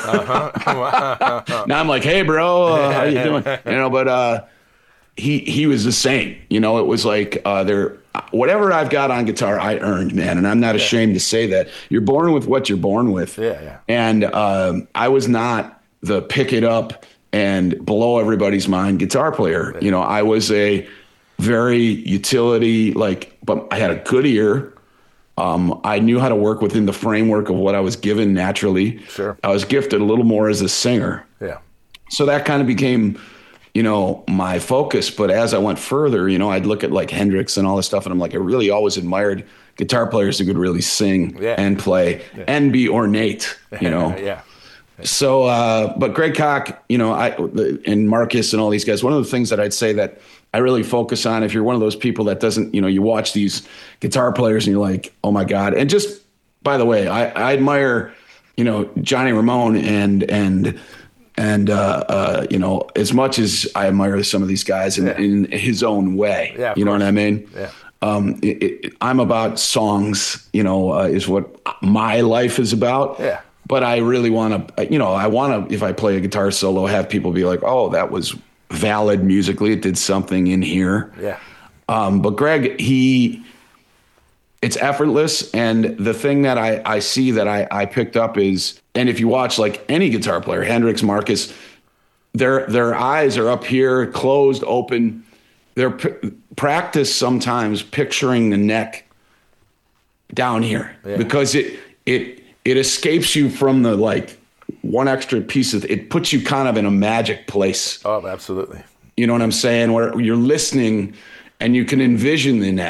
[SPEAKER 1] Uh-huh.
[SPEAKER 2] Now I'm like, hey bro, uh, how you doing? You know, but, uh, he, he was the same, you know, it was like, uh, there, whatever I've got on guitar, I earned, man. And I'm not yeah. ashamed to say that. You're born with what you're born with.
[SPEAKER 1] Yeah, yeah.
[SPEAKER 2] And, um, I was not the pick it up and blow everybody's mind guitar player. Yeah. You know, I was a very utility, like, but I had a good ear. Um, I knew how to work within the framework of what I was given naturally.
[SPEAKER 1] Sure.
[SPEAKER 2] I was gifted a little more as a singer.
[SPEAKER 1] Yeah.
[SPEAKER 2] So that kind of became, you know, my focus. But as I went further, you know, I'd look at like Hendrix and all this stuff, and I'm like, I really always admired guitar players who could really sing
[SPEAKER 1] yeah.
[SPEAKER 2] and play yeah. and be ornate, you know.
[SPEAKER 1] yeah.
[SPEAKER 2] So, uh, but Greg Koch, you know, I and Marcus and all these guys, one of the things that I'd say that I really focus on, if you're one of those people that doesn't, you know, you watch these guitar players and you're like, oh my God. And just, by the way, I, I admire, you know, Johnny Ramone and, and, and, uh, uh, you know, as much as I admire some of these guys in,
[SPEAKER 1] yeah.
[SPEAKER 2] in his own way,
[SPEAKER 1] yeah,
[SPEAKER 2] you know
[SPEAKER 1] course.
[SPEAKER 2] what I mean?
[SPEAKER 1] Yeah.
[SPEAKER 2] Um, it, it, I'm about songs, you know, uh, is what my life is about.
[SPEAKER 1] Yeah.
[SPEAKER 2] But I really want to, you know, I want to, if I play a guitar solo, have people be like, oh, that was valid musically. It did something in here.
[SPEAKER 1] Yeah.
[SPEAKER 2] Um, but Greg, he, it's effortless. And the thing that I, I see that I, I picked up is, and if you watch like any guitar player, Hendrix, Marcus, their, their eyes are up here, closed, open. They're p- practice sometimes picturing the neck down here yeah. because it, it, it escapes you from the, like, one extra piece of, it puts you kind of in a magic place.
[SPEAKER 1] Oh, absolutely.
[SPEAKER 2] You know what I'm saying? Where you're listening and you can envision the neck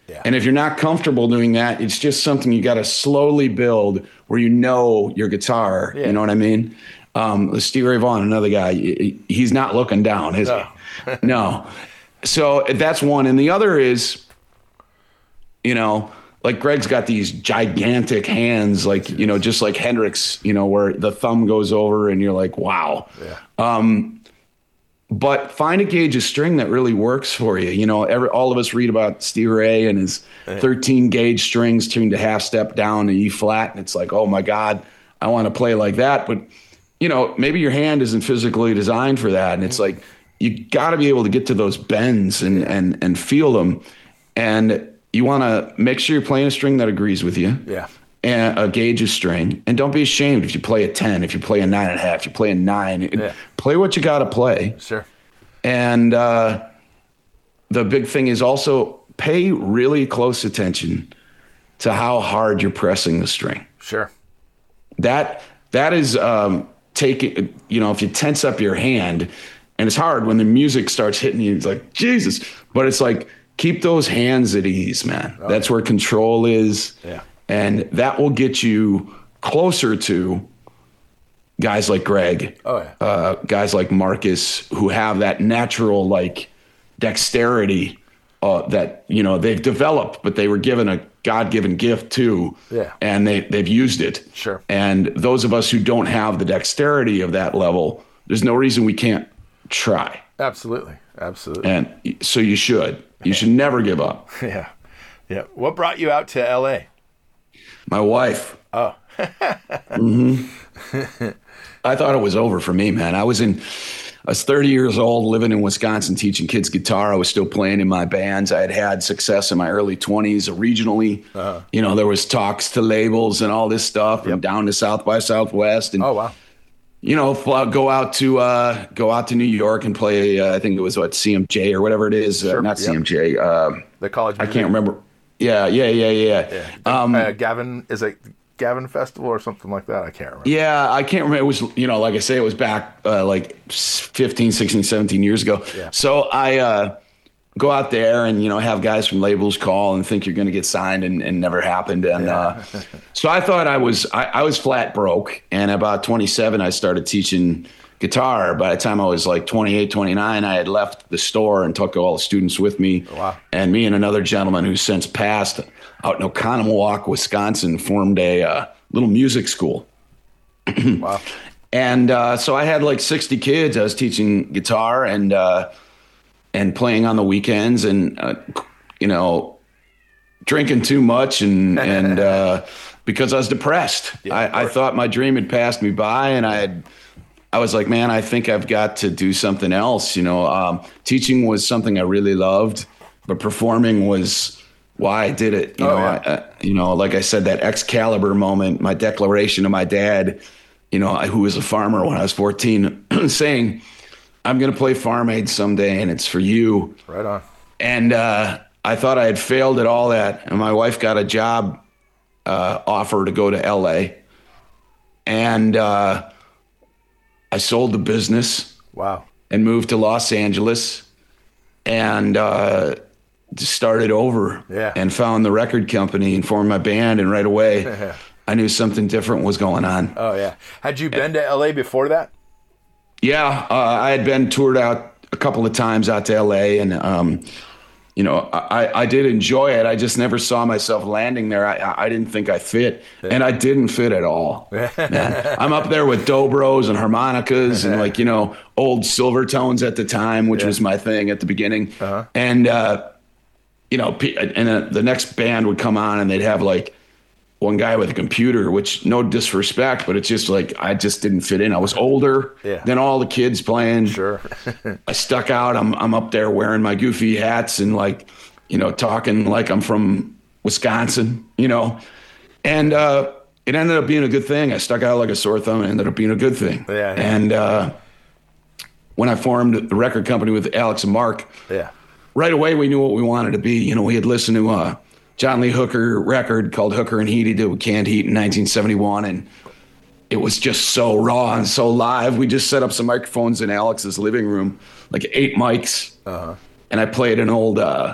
[SPEAKER 2] Yeah. And if you're not comfortable doing that, it's just something you got to slowly build where you know your guitar. Yeah. You know what I mean? Um, Stevie Ray Vaughan, another guy, he's not looking down, is no. he? No. So that's one. And the other is, you know, like Greg's got these gigantic hands, like, you know, just like Hendrix, you know, where the thumb goes over and you're like, wow. Yeah. Um, but find a gauge of string that really works for you. You know, every, all of us read about Stevie Ray and his thirteen gauge strings tuned to half step down to E flat. And it's like, oh my God, I want to play like that. But, you know, maybe your hand isn't physically designed for that. And it's like, you got to be able to get to those bends and, and, and feel them. And you want to make sure you're playing a string that agrees with you. Yeah. And a gauge of string. And don't be ashamed if you play a ten, if you play a nine and a half, if you play a nine. Yeah. Play what you got to play.
[SPEAKER 1] Sure.
[SPEAKER 2] And uh, the big thing is also pay really close attention to how hard you're pressing the string.
[SPEAKER 1] Sure.
[SPEAKER 2] That that is um, taking, you know, if you tense up your hand, and it's hard when the music starts hitting you, it's like, Jesus. But it's like, keep those hands at ease, man. Oh, That's yeah. where control is.
[SPEAKER 1] Yeah.
[SPEAKER 2] And that will get you closer to guys like Greg,
[SPEAKER 1] oh, yeah.
[SPEAKER 2] uh, guys like Marcus, who have that natural, like, dexterity uh, that, you know, they've developed, but they were given a God-given gift too.
[SPEAKER 1] Yeah.
[SPEAKER 2] And they, they've used it.
[SPEAKER 1] Sure.
[SPEAKER 2] And those of us who don't have the dexterity of that level, there's no reason we can't try.
[SPEAKER 1] Absolutely. Absolutely.
[SPEAKER 2] And so you should. You should never give up.
[SPEAKER 1] Yeah. Yeah. What brought you out to L A?
[SPEAKER 2] My wife.
[SPEAKER 1] Oh.
[SPEAKER 2] mm-hmm. I thought it was over for me, man. I was in, I was thirty years old, living in Wisconsin, teaching kids guitar. I was still playing in my bands. I had had success in my early twenties regionally. Uh-huh. You know, there was talks to labels and all this stuff, yep. and down to South by Southwest. And,
[SPEAKER 1] oh, wow.
[SPEAKER 2] You know, go out to uh, go out to New York and play. Uh, I think it was what C M J or whatever it is.
[SPEAKER 1] Sure.
[SPEAKER 2] Uh, not
[SPEAKER 1] yep.
[SPEAKER 2] C M J. Uh,
[SPEAKER 1] the college.
[SPEAKER 2] I can't remember. Yeah, yeah, yeah, yeah.
[SPEAKER 1] yeah. Um, uh, Gavin, is it Gavin Festival or something like that? I can't remember.
[SPEAKER 2] Yeah, I can't remember. It was, you know, like I say, it was back uh, like fifteen, sixteen, seventeen years ago.
[SPEAKER 1] Yeah.
[SPEAKER 2] So I uh, go out there and, you know, have guys from labels call and think you're going to get signed and, and never happened. And
[SPEAKER 1] yeah.
[SPEAKER 2] uh, so I thought I was, I, I was flat broke. And about twenty-seven, I started teaching guitar. By the time I was like twenty-eight, twenty-nine, I had left the store and took all the students with me.
[SPEAKER 1] Wow.
[SPEAKER 2] And me and another gentleman who's since passed out in Oconomowoc, Wisconsin, formed a uh, little music school.
[SPEAKER 1] Wow.
[SPEAKER 2] And uh, so I had like sixty kids. I was teaching guitar and uh, and playing on the weekends and, uh, you know, drinking too much and, and uh, because I was depressed. Yeah, I, I thought my dream had passed me by, and I had, I was like, man, I think I've got to do something else. You know, um, teaching was something I really loved, but performing was why I did it. You
[SPEAKER 1] oh,
[SPEAKER 2] know,
[SPEAKER 1] yeah.
[SPEAKER 2] I, uh, you know, like I said, that Excalibur moment, my declaration to my dad, you know, who was a farmer when I was fourteen, saying, I'm going to play Farm Aid someday, and it's for you.
[SPEAKER 1] Right on.
[SPEAKER 2] And uh, I thought I had failed at all that. And my wife got a job uh, offer to go to L A. And uh, I sold the business.
[SPEAKER 1] Wow.
[SPEAKER 2] And moved to Los Angeles and uh, started over.
[SPEAKER 1] Yeah.
[SPEAKER 2] And found the record company and formed my band. And right away, I knew something different was going on.
[SPEAKER 1] Oh, yeah. Had you been to L A before that?
[SPEAKER 2] Yeah, uh, I had been toured out a couple of times out to L A, and um, you know, I, I did enjoy it. I just never saw myself landing there. I, I didn't think I fit, and I didn't fit at all. Man, I'm up there with dobros and harmonicas and like you know old Silvertones at the time, which yeah. was my thing at the beginning.
[SPEAKER 1] Uh-huh.
[SPEAKER 2] And uh, you know, and uh, the next band would come on, and they'd have like one guy with a computer, which no disrespect, but it's just like, I just didn't fit in. I was older
[SPEAKER 1] yeah.
[SPEAKER 2] than all the kids playing.
[SPEAKER 1] Sure.
[SPEAKER 2] I stuck out. I'm, I'm up there wearing my goofy hats and like, you know, talking like I'm from Wisconsin, you know, and, uh, it ended up being a good thing. I stuck out like a sore thumb and it ended up being a good thing.
[SPEAKER 1] Yeah, yeah.
[SPEAKER 2] And, uh, when I formed the record company with Alex and Mark,
[SPEAKER 1] yeah,
[SPEAKER 2] right away, we knew what we wanted to be. You know, we had listened to, uh, John Lee Hooker record called Hooker and Heat. He did with Canned Heat in nineteen seventy-one, and it was just so raw and so live. We just set up some microphones in Alex's living room, like eight mics,
[SPEAKER 1] uh-huh.
[SPEAKER 2] and I played an old uh,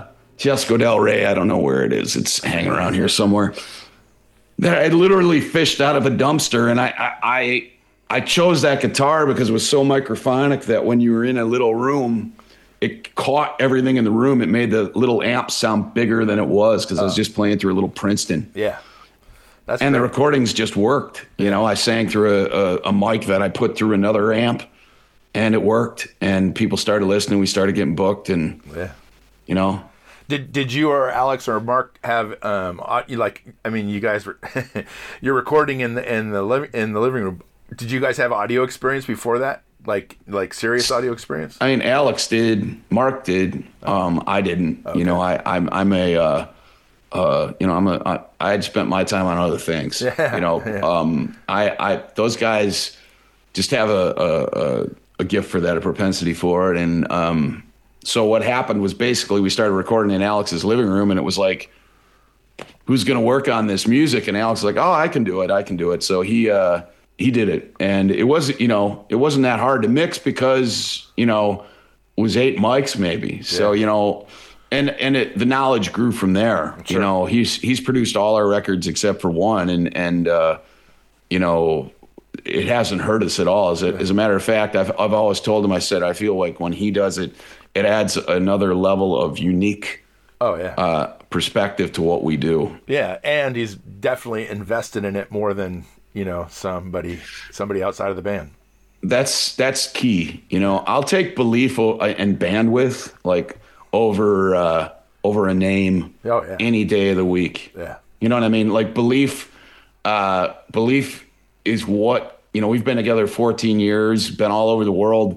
[SPEAKER 2] Fiasco del Rey. I don't know where it is. It's hanging around here somewhere. That I literally fished out of a dumpster, and I, I, I, I chose that guitar because it was so microphonic that when you were in a little room, it caught everything in the room. It made the little amp sound bigger than it was because oh. I was just playing through a little Princeton.
[SPEAKER 1] Yeah.
[SPEAKER 2] That's and great. The recordings just worked. You know, I sang through a, a, a mic that I put through another amp, and it worked. And people started listening. We started getting booked, and
[SPEAKER 1] yeah.
[SPEAKER 2] you know.
[SPEAKER 1] Did did you or Alex or Mark have um you like? I mean, you guys were you're recording in the in the living in the living room. Did you guys have audio experience before that? Like like serious audio experience?
[SPEAKER 2] I mean, Alex did, Mark did. Um, I didn't. Okay. You know, I I'm I'm a. Uh, Uh, you know, I'm a, I, I had spent my time on other things,
[SPEAKER 1] yeah,
[SPEAKER 2] you know,
[SPEAKER 1] yeah.
[SPEAKER 2] um, I, I, those guys just have a, a, a gift for that, a propensity for it. And, um, so what happened was basically we started recording in Alex's living room, and it was like, who's going to work on this music? And Alex was like, oh, I can do it. I can do it. So he, uh, he did it. And it wasn't, you know, it wasn't that hard to mix because, you know, it was eight mics maybe. Yeah. So, you know, And and it, the knowledge grew from there. Sure. You know, he's he's produced all our records except for one, and and uh, you know, it hasn't hurt us at all. As a, as a matter of fact, I've I've always told him, I said, I feel like when he does it, it adds another level of unique,
[SPEAKER 1] oh yeah,
[SPEAKER 2] uh, perspective to what we do.
[SPEAKER 1] Yeah, and he's definitely invested in it more than you know somebody somebody outside of the band.
[SPEAKER 2] That's that's key. You know, I'll take belief and bandwidth like. over uh, over a name
[SPEAKER 1] oh, yeah.
[SPEAKER 2] any day of the week.
[SPEAKER 1] Yeah.
[SPEAKER 2] You know what I mean? Like belief, uh, belief is what, you know, we've been together fourteen years, been all over the world.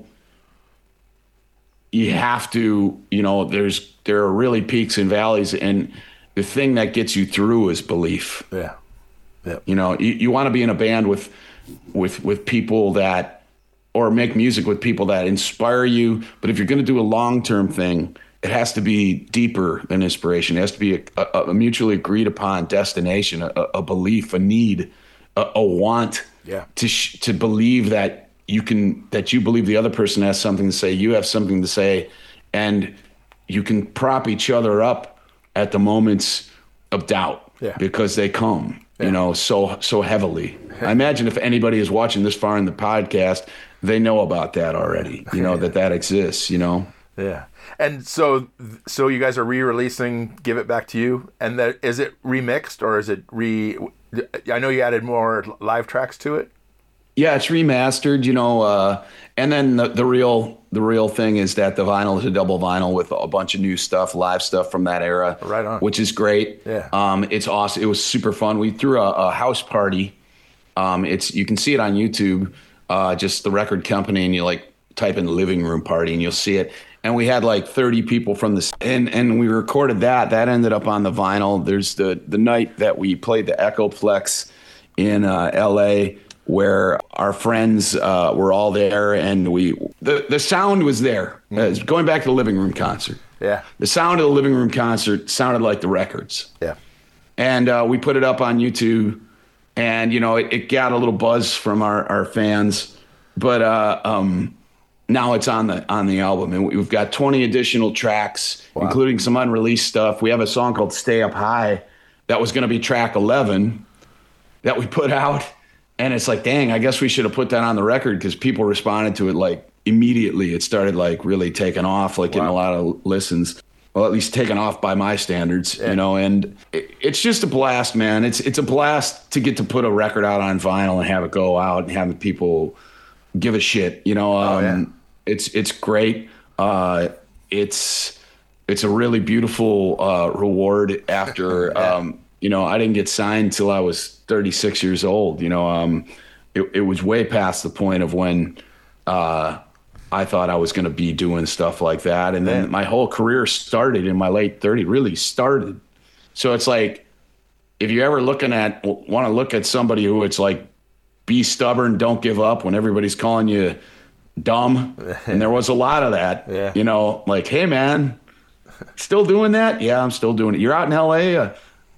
[SPEAKER 2] You have to, you know, there's, there are really peaks and valleys, and the thing that gets you through is belief.
[SPEAKER 1] Yeah. Yeah.
[SPEAKER 2] You know, you, you want to be in a band with, with, with people that, or make music with people that inspire you. But if you're going to do a long-term thing, it has to be deeper than inspiration. It has to be a, a, a mutually agreed upon destination, a, a belief, a need, a, a want
[SPEAKER 1] yeah.
[SPEAKER 2] to sh- to believe that you can, that you believe the other person has something to say, you have something to say, and you can prop each other up at the moments of doubt
[SPEAKER 1] yeah.
[SPEAKER 2] because they come,
[SPEAKER 1] yeah.
[SPEAKER 2] you know, so so heavily. I imagine if anybody is watching this far in the podcast, they know about that already, you know, that that exists, you know.
[SPEAKER 1] Yeah. And so so you guys are re-releasing Give It Back to You, and that, is it remixed or is it re I know you added more live tracks to it?
[SPEAKER 2] Yeah, it's remastered, you know, uh, and then the, the real the real thing is that the vinyl is a double vinyl with a bunch of new stuff, live stuff from that era.
[SPEAKER 1] Right on.
[SPEAKER 2] Which is great.
[SPEAKER 1] Yeah.
[SPEAKER 2] Um, it's awesome. It was super fun. We threw a, a house party. Um, it's you can see it on YouTube, uh, just the record company, and you like type in living room party and you'll see it. And we had like thirty people from this, and, and we recorded that. That ended up on the vinyl. There's the the night that we played the Echoplex in uh, L A, where our friends uh, were all there, and we the, the sound was there. Mm-hmm. Uh, going back to the living room concert.
[SPEAKER 1] Yeah.
[SPEAKER 2] The sound of the living room concert sounded like the records.
[SPEAKER 1] Yeah.
[SPEAKER 2] And uh, we put it up on YouTube, and you know it, it got a little buzz from our, our fans, but uh, um. now it's on the on the album, and we've got twenty additional tracks, wow. including some unreleased stuff. We have a song called Stay Up High that was going to be track eleven that we put out, and it's like, dang, I guess we should have put that on the record because people responded to it like immediately. It started like really taking off, like wow. getting a lot of listens. Well, at least taken off by my standards, yeah. you know, and it, it's just a blast, man. It's it's a blast to get to put a record out on vinyl and have it go out and have people give a shit, you know. Um,
[SPEAKER 1] oh, yeah.
[SPEAKER 2] It's it's great. Uh, it's it's a really beautiful uh, reward after
[SPEAKER 1] yeah.
[SPEAKER 2] um, you know, I didn't get signed till I was thirty-six years old. You know, um, it, it was way past the point of when uh, I thought I was going to be doing stuff like that. And then
[SPEAKER 1] Man.
[SPEAKER 2] my whole career started in my late thirties, really started. So it's like, if you're ever looking at, want to look at somebody who it's like, be stubborn, don't give up when everybody's calling you dumb. And there was a lot of that,
[SPEAKER 1] yeah.
[SPEAKER 2] you know, like, hey man, still doing that? Yeah, I'm still doing it. You're out in L A. Uh,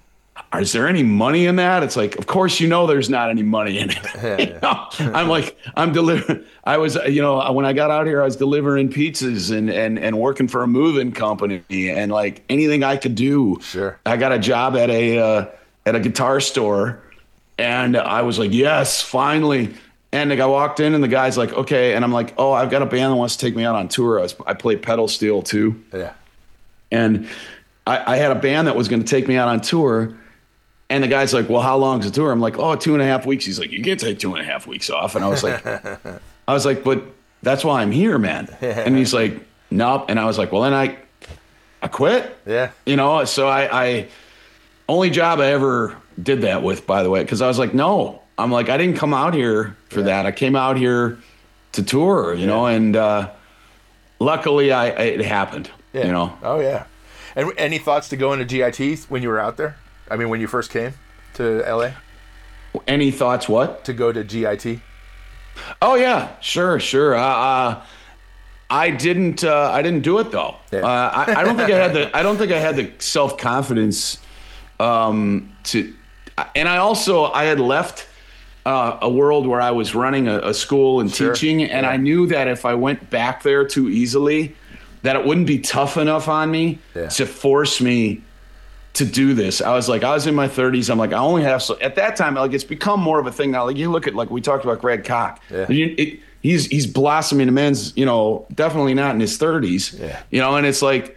[SPEAKER 2] is there any money in that? It's like, of course, you know, there's not any money in it.
[SPEAKER 3] Yeah,
[SPEAKER 2] you know? I'm like, I'm delivering. I was, you know, when I got out here, I was delivering pizzas and, and, and working for a moving company and like anything I could do.
[SPEAKER 3] Sure.
[SPEAKER 2] I got a job at a, uh, at a guitar store and I was like, yes, finally. And like I walked in and the guy's like, okay. And I'm like, oh, I've got a band that wants to take me out on tour. I, was, I play pedal steel too.
[SPEAKER 3] Yeah.
[SPEAKER 2] And I, I had a band that was going to take me out on tour. And the guy's like, well, how long's the tour? I'm like, oh, two and a half weeks. He's like, you can't take two and a half weeks off. And I was like, I was like, but that's why I'm here, man. And he's like, nope. And I was like, well, then I, I quit.
[SPEAKER 3] Yeah.
[SPEAKER 2] You know, so I, I only job I ever did that with, by the way, because I was like, no, I'm like, I didn't come out here for yeah. that. I came out here to tour, you yeah. know, and uh, luckily I, it happened,
[SPEAKER 3] yeah.
[SPEAKER 2] you know.
[SPEAKER 3] Oh, yeah. And any thoughts to go into G I T when you were out there? I mean, when you first came to L A?
[SPEAKER 2] Any thoughts what?
[SPEAKER 3] To go to G I T?
[SPEAKER 2] Oh, yeah. Sure, sure. Uh, uh, I didn't uh, I didn't do it, though. Yeah. Uh, I, I don't think I had the I don't think I had the self-confidence um, to – and I also – I had left uh, a world where I was running a, a school and sure. teaching, and yeah. I knew that if I went back there too easily, that it wouldn't be tough enough on me yeah. to force me – to do this. I was like, I was in my thirties. I'm like, I only have, so at that time, like it's become more of a thing now. Like you look at, like we talked about Greg Koch.
[SPEAKER 3] Yeah.
[SPEAKER 2] You, it, he's, he's blossoming to men's, you know, definitely not in his thirties,
[SPEAKER 3] yeah.
[SPEAKER 2] you know, and it's like,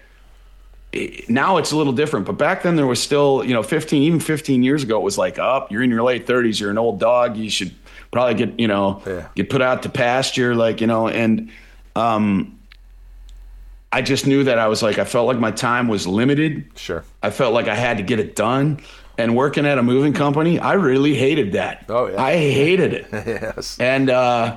[SPEAKER 2] now it's a little different, but back then there was still, you know, fifteen, even fifteen years ago, it was like, up, oh, you're in your late thirties, you're an old dog. You should probably get, you know,
[SPEAKER 3] yeah.
[SPEAKER 2] get put out to pasture, like, you know, and, um, I just knew that I was like, I felt like my time was limited.
[SPEAKER 3] Sure.
[SPEAKER 2] I felt like I had to get it done. And working at a moving company, I really hated that.
[SPEAKER 3] Oh, yeah.
[SPEAKER 2] I hated it.
[SPEAKER 3] Yes.
[SPEAKER 2] And uh,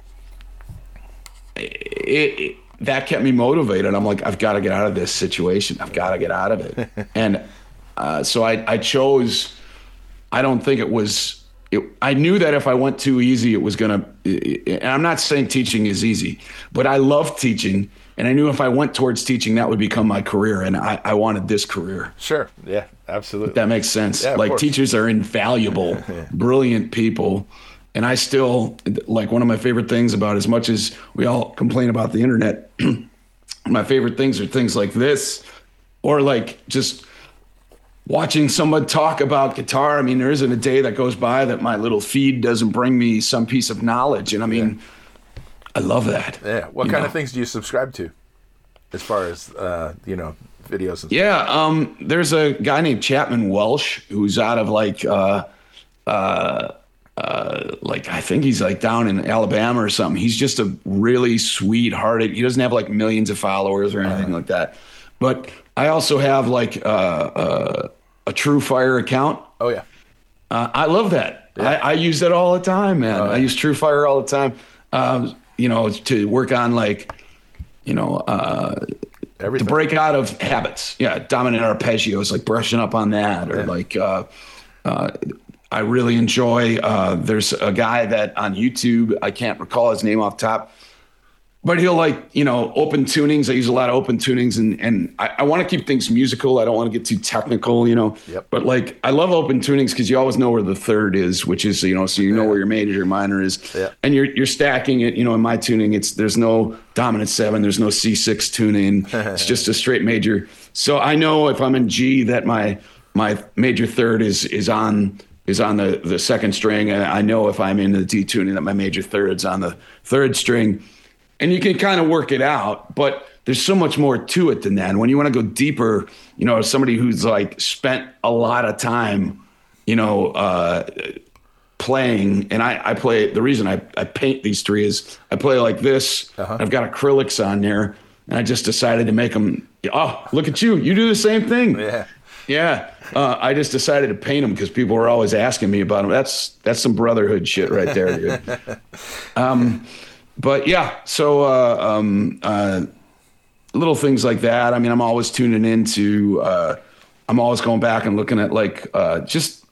[SPEAKER 2] it, it, that kept me motivated. I'm like, I've got to get out of this situation. I've got to get out of it. And uh, so I, I chose, I don't think it was, it, I knew that if I went too easy, it was going to, and I'm not saying teaching is easy, but I love teaching. And I knew if I went towards teaching, that would become my career. And I, I wanted this career.
[SPEAKER 3] Sure. Yeah, absolutely.
[SPEAKER 2] If that makes sense.
[SPEAKER 3] Yeah,
[SPEAKER 2] like
[SPEAKER 3] course.
[SPEAKER 2] Teachers are invaluable,
[SPEAKER 3] yeah.
[SPEAKER 2] brilliant people. And I still, like one of my favorite things about, as much as we all complain about the internet, my favorite things are things like this, or like just watching someone talk about guitar. I mean, there isn't a day that goes by that my little feed doesn't bring me some piece of knowledge. And I mean, yeah. I love that.
[SPEAKER 3] Yeah. What
[SPEAKER 2] you
[SPEAKER 3] kind
[SPEAKER 2] know?
[SPEAKER 3] of things do you subscribe to as far as, uh, you know, videos and stuff?
[SPEAKER 2] Yeah. Um, there's a guy named Chapman Welsh who's out of like, uh, uh, uh, like, I think he's like down in Alabama or something. He's just a really sweet hearted, he doesn't have like millions of followers or anything uh-huh. like that. But I also have like, uh, uh, a True Fire account.
[SPEAKER 3] Oh yeah.
[SPEAKER 2] Uh, I love that.
[SPEAKER 3] Yeah.
[SPEAKER 2] I, I use that all the time, man.
[SPEAKER 3] Oh, yeah.
[SPEAKER 2] I use True Fire all the time. Um, you know, to work on like, you know, uh,
[SPEAKER 3] Everything.
[SPEAKER 2] to break out of habits. Yeah. Dominant arpeggios, like brushing up on that, or
[SPEAKER 3] yeah.
[SPEAKER 2] like, uh, uh, I really enjoy, uh, there's a guy that on YouTube, I can't recall his name off top, but he'll like, you know, open tunings. I use a lot of open tunings, and, and I, I want to keep things musical. I don't want to get too technical, you know,
[SPEAKER 3] yep.
[SPEAKER 2] but like, I love open tunings because you always know where the third is, which is, you know, so you know
[SPEAKER 3] yeah.
[SPEAKER 2] where your major, your minor is,
[SPEAKER 3] yeah.
[SPEAKER 2] and you're, you're stacking it, you know, in my tuning, it's, there's no dominant seven, there's no C six tuning. It's just a straight major. So I know if I'm in G that my, my major third is, is on, is on the, the second string. And I know if I'm in the D tuning that my major third's on the third string. And you can kind of work it out, but there's so much more to it than that. And when you want to go deeper, you know, somebody who's like spent a lot of time, you know, uh, playing, and I, I play, the reason I, I paint these three is I play like this. Uh-huh. I've got acrylics on there, and I just decided to make them, oh, look at you. You do the same thing.
[SPEAKER 3] Yeah.
[SPEAKER 2] Yeah. Uh, I just decided to paint them because people were always asking me about them. That's, that's some brotherhood shit right there, dude. um, But yeah, so uh, um, uh, little things like that. I mean, I'm always tuning into, uh, I'm always going back and looking at like uh, just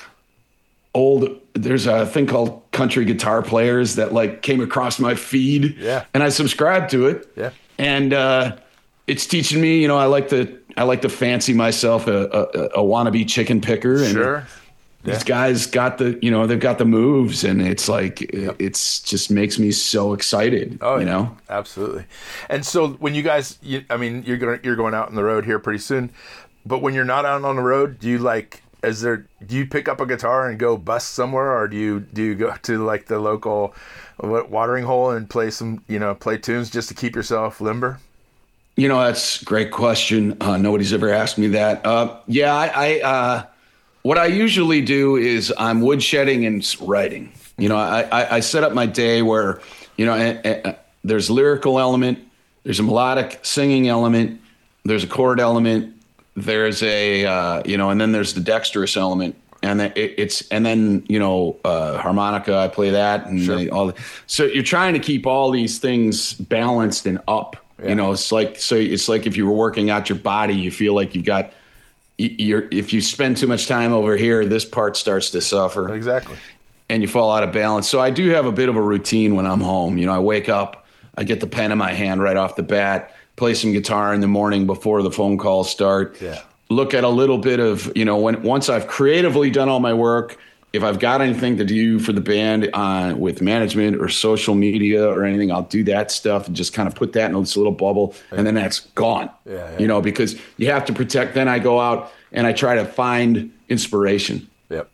[SPEAKER 2] old, there's a thing called Country Guitar Players that like came across my feed.
[SPEAKER 3] Yeah.
[SPEAKER 2] And I subscribed to it.
[SPEAKER 3] Yeah.
[SPEAKER 2] And uh, it's teaching me, you know, I like to I like to fancy myself a, a, a wannabe chicken picker. And
[SPEAKER 3] Sure.
[SPEAKER 2] These
[SPEAKER 3] Yeah.
[SPEAKER 2] guys got the, you know, they've got the moves, and it's like,
[SPEAKER 3] Yep.
[SPEAKER 2] it's just makes me so excited,
[SPEAKER 3] Oh,
[SPEAKER 2] you
[SPEAKER 3] yeah.
[SPEAKER 2] know?
[SPEAKER 3] Absolutely. And so when you guys, you, I mean, you're going you're going out on the road here pretty soon, but when you're not out on the road, do you like, is there, do you pick up a guitar and go bust somewhere, or do you, do you go to like the local what, watering hole and play some, you know, play tunes just to keep yourself limber?
[SPEAKER 2] You know, that's a great question. Uh, nobody's ever asked me that. Uh, yeah, I, I uh, what I usually do is I'm woodshedding and writing. You know, I, I, I set up my day where, you know, a, a, there's lyrical element, there's a melodic singing element, there's a chord element, there's a, uh, you know, and then there's the dexterous element. And then it, it's, and then, you know, uh, harmonica, I play that. And
[SPEAKER 3] Sure.
[SPEAKER 2] they, all. So you're trying to keep all these things balanced and up.
[SPEAKER 3] Yeah.
[SPEAKER 2] You know, it's like, so it's like if you were working out your body, you feel like you've got, you're, if you spend too much time over here, this part starts to suffer.
[SPEAKER 3] Exactly.
[SPEAKER 2] And you fall out of balance. So I do have a bit of a routine when I'm home. You know, I wake up, I get the pen in my hand right off the bat, play some guitar in the morning before the phone calls start.
[SPEAKER 3] Yeah.
[SPEAKER 2] Look at a little bit of, you know, when once I've creatively done all my work, if I've got anything to do for the band uh, with management or social media or anything, I'll do that stuff and just kind of put that in this little bubble, and then that's gone.
[SPEAKER 3] Yeah, yeah.
[SPEAKER 2] You know, because you have to protect. Then I go out and I try to find inspiration,
[SPEAKER 3] Yep.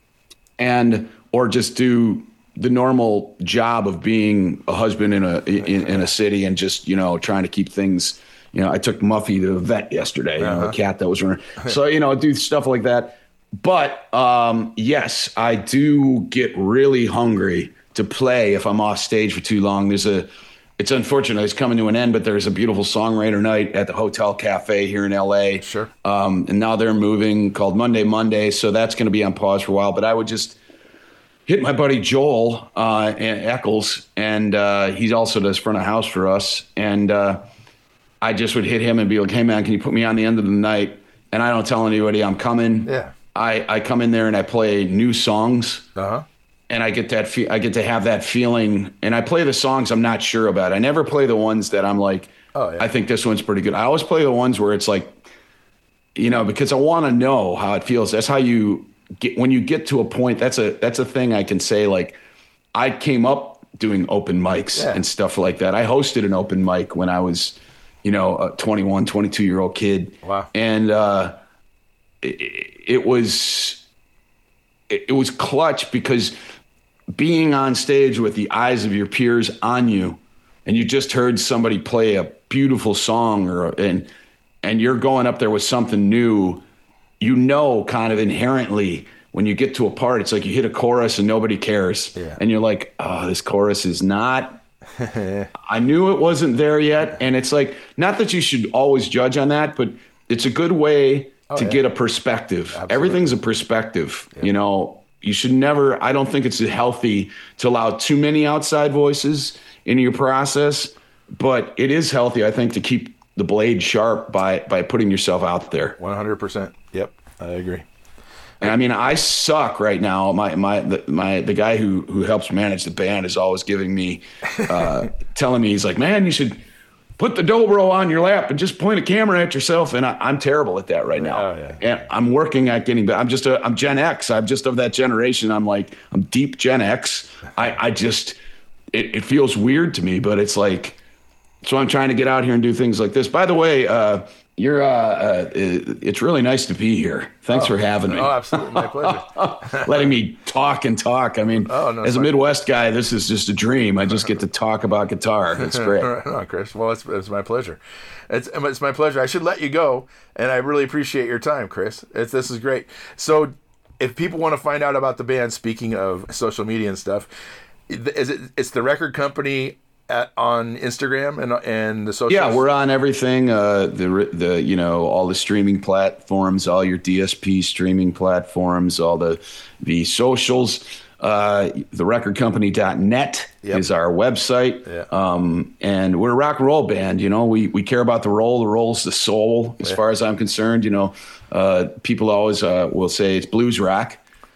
[SPEAKER 2] and or just do the normal job of being a husband in a in, in a city and just, you know, trying to keep things. You know, I took Muffy to the vet yesterday, you know,
[SPEAKER 3] Uh-huh.
[SPEAKER 2] a cat that was running. So, you know, do stuff like that. But um, yes, I do get really hungry to play if I'm off stage for too long. There's a, it's unfortunate it's coming to an end, but there's a beautiful songwriter night at the Hotel Cafe here in L A.
[SPEAKER 3] Sure.
[SPEAKER 2] Um, and now they're moving, called Monday Monday. So that's going to be on pause for a while. But I would just hit my buddy Joel uh, Eccles, and uh, he also does front of house for us. And uh, I just would hit him and be like, hey, man, can you put me on the end of the night? And I don't tell anybody I'm coming.
[SPEAKER 3] Yeah.
[SPEAKER 2] I, I come in there and I play new songs,
[SPEAKER 3] Uh-huh.
[SPEAKER 2] and I get that fe- I get to have that feeling, and I play the songs I'm not sure about. I never play the ones that I'm like,
[SPEAKER 3] Oh, yeah.
[SPEAKER 2] I think this one's pretty good. I always play the ones where it's like, you know, because I want to know how it feels. That's how you get, when you get to a point, that's a that's a thing I can say. Like, I came up doing open mics
[SPEAKER 3] Yeah.
[SPEAKER 2] and stuff like that. I hosted an open mic when I was, you know, a twenty-one, twenty-two year old kid.
[SPEAKER 3] Wow.
[SPEAKER 2] And uh, it, it was it, it was clutch, because being on stage with the eyes of your peers on you, and you just heard somebody play a beautiful song, or and and you're going up there with something new, you know, kind of inherently when you get to a part, it's like you hit a chorus and nobody cares.
[SPEAKER 3] Yeah.
[SPEAKER 2] And you're like, oh, this chorus is not, I knew it wasn't there yet. And it's like, not that you should always judge on that, but it's a good way to
[SPEAKER 3] yeah.
[SPEAKER 2] get a perspective.
[SPEAKER 3] Absolutely.
[SPEAKER 2] Everything's a perspective, you know. You should never, I don't think it's healthy to allow too many outside voices in your process, but it is healthy, I think, to keep the blade sharp by by putting yourself out there.
[SPEAKER 3] one hundred percent. Yep. I agree.
[SPEAKER 2] And I mean, I suck right now. My my the, my the guy who who helps manage the band is always giving me, uh, telling me, he's like, man, you should put the dobro on your lap and just point a camera at yourself. And I, I'm terrible at that right now.
[SPEAKER 3] Oh, yeah.
[SPEAKER 2] And I'm working at getting better. I'm just a, I'm Gen X. I'm just of that generation. I'm like, I'm deep Gen X. I, I just, it, it feels weird to me, but it's like, so I'm trying to get out here and do things like this. By the way, uh, you're, uh, uh, it's really nice to be here. Thanks
[SPEAKER 3] Oh.
[SPEAKER 2] for having me.
[SPEAKER 3] Oh, absolutely. My pleasure.
[SPEAKER 2] Letting me talk and talk. I mean,
[SPEAKER 3] Oh, no,
[SPEAKER 2] as a
[SPEAKER 3] fine.
[SPEAKER 2] Midwest guy, this is just a dream. I just get to talk about guitar. It's great.
[SPEAKER 3] No, Chris. Well, it's, it's my pleasure. It's, it's my pleasure. I should let you go, and I really appreciate your time, Chris. It's, this is great. So, if people want to find out about the band, speaking of social media and stuff, is it? It's the record company at on Instagram and and the socials.
[SPEAKER 2] Yeah, we're on everything. Uh, the the you know all the streaming platforms, all your D S P streaming platforms, all the the socials. Uh, the record company dot net
[SPEAKER 3] Yep.
[SPEAKER 2] is our website.
[SPEAKER 3] Yeah.
[SPEAKER 2] Um, and we're a rock and roll band. You know, we we care about the roll. The roll's the soul, as
[SPEAKER 3] Yeah.
[SPEAKER 2] far as I'm concerned. You know, uh, people always uh, will say it's blues rock.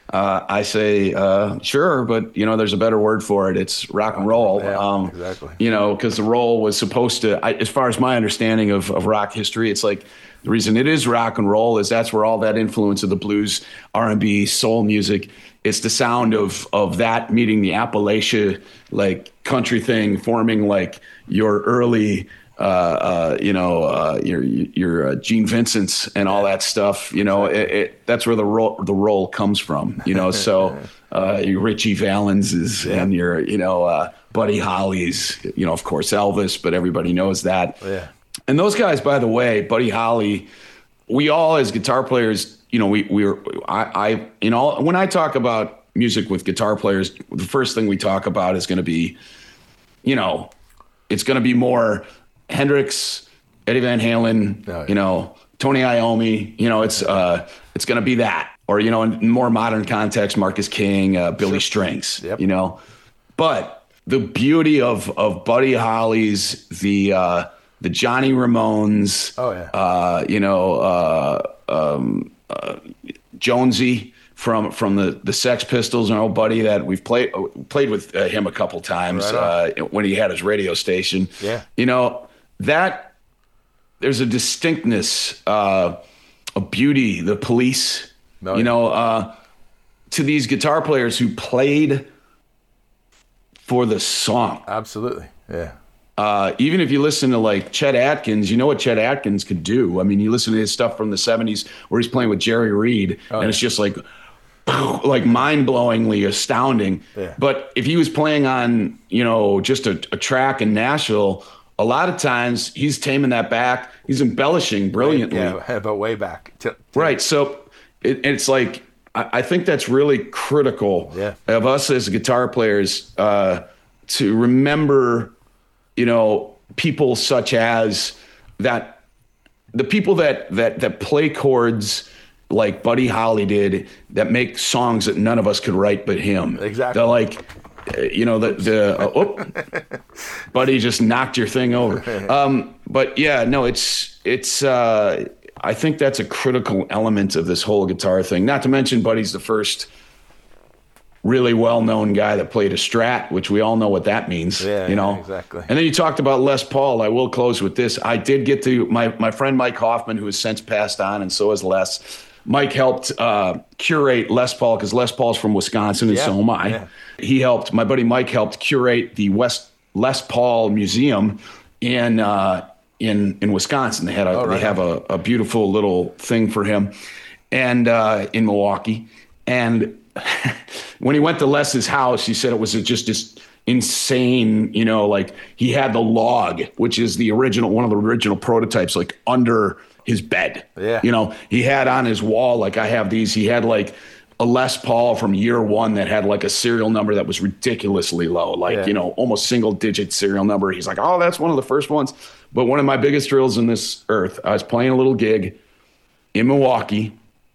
[SPEAKER 2] Uh, I say, uh, sure, but you know, there's a better word for it. It's rock and roll.
[SPEAKER 3] Yeah,
[SPEAKER 2] um,
[SPEAKER 3] exactly.
[SPEAKER 2] You know, because the roll was supposed to, I, as far as my understanding of, of rock history, it's like the reason it is rock and roll is that's where all that influence of the blues, R and B, soul music, it's the sound of of that meeting the Appalachia like country thing, forming like your early. Uh, uh, you know, uh, your your uh, Gene Vincent's and all that stuff. You know, it, it, that's where the role the role comes from. You know, so uh, your Richie Valenses
[SPEAKER 3] Yeah.
[SPEAKER 2] and your you know uh, Buddy Holly's. You know, of course Elvis, but everybody knows that.
[SPEAKER 3] Yeah.
[SPEAKER 2] And those guys, by the way, Buddy Holly, we all as guitar players, you know, we we were I, I you know when I talk about music with guitar players, the first thing we talk about is going to be, you know, it's going to be more Hendrix, Eddie Van Halen,
[SPEAKER 3] Oh, yeah.
[SPEAKER 2] you know, Tony Iommi, you know, it's uh, it's going to be that. Or, you know, in more modern context, Marcus King, uh, Billy Strings,
[SPEAKER 3] Yep.
[SPEAKER 2] you know. But the beauty of of Buddy Holly's, the uh, the Johnny Ramones,
[SPEAKER 3] Oh, yeah.
[SPEAKER 2] uh, you know, uh, um, uh, Jonesy from from the, the Sex Pistols, an old buddy that we've played played with uh, him a couple times
[SPEAKER 3] Right
[SPEAKER 2] uh, when he had his radio station.
[SPEAKER 3] Yeah.
[SPEAKER 2] You know, that there's a distinctness, uh, a beauty, the Police,
[SPEAKER 3] No,
[SPEAKER 2] you
[SPEAKER 3] yeah.
[SPEAKER 2] know, uh, to these guitar players who played for the song.
[SPEAKER 3] Absolutely. Yeah.
[SPEAKER 2] Uh, even if you listen to like Chet Atkins, you know what Chet Atkins could do. I mean, you listen to his stuff from the seventies where he's playing with Jerry Reed,
[SPEAKER 3] Oh,
[SPEAKER 2] and
[SPEAKER 3] yeah.
[SPEAKER 2] it's just like, like mind-blowingly astounding.
[SPEAKER 3] Yeah.
[SPEAKER 2] But if he was playing on, you know, just a, a track in Nashville, a lot of times he's taming that back. He's embellishing brilliantly.
[SPEAKER 3] Yeah, but way back. T- t-
[SPEAKER 2] Right. So it, it's like, I, I think that's really critical
[SPEAKER 3] Yeah.
[SPEAKER 2] of us as guitar players uh, to remember, you know, people such as that, the people that, that, that play chords like Buddy Holly did that make songs that none of us could write but him.
[SPEAKER 3] Exactly.
[SPEAKER 2] They're like, uh, you know, the, the uh, oh, Buddy just knocked your thing over. Um, but yeah, no, it's, it's, uh, I think that's a critical element of this whole guitar thing. Not to mention Buddy's the first really well-known guy that played a Strat, which we all know what that means.
[SPEAKER 3] Yeah,
[SPEAKER 2] you know,
[SPEAKER 3] yeah, exactly.
[SPEAKER 2] And then you talked about Les Paul. I will close with this. I did get to my, my friend Mike Hoffman, who has since passed on, and so has Les. Mike helped uh, curate Les Paul because Les Paul's from Wisconsin, and
[SPEAKER 3] Yeah,
[SPEAKER 2] so am I.
[SPEAKER 3] yeah.
[SPEAKER 2] He helped, my buddy Mike helped curate the West Les Paul Museum in uh, in in Wisconsin. They had a
[SPEAKER 3] Oh, right
[SPEAKER 2] they have a, a beautiful little thing for him, and uh, in Milwaukee. And when he went to Les's house, he said it was just this insane, you know, like he had the log, which is the original, one of the original prototypes, like under his bed.
[SPEAKER 3] Yeah.
[SPEAKER 2] You know, he had on his wall, like I have these, he had like a Les Paul from year one that had like a serial number that was ridiculously low, like,
[SPEAKER 3] Yeah.
[SPEAKER 2] you know, almost single digit serial number. He's like, oh, that's one of the first ones. But one of my biggest thrills in this earth, I was playing a little gig in Milwaukee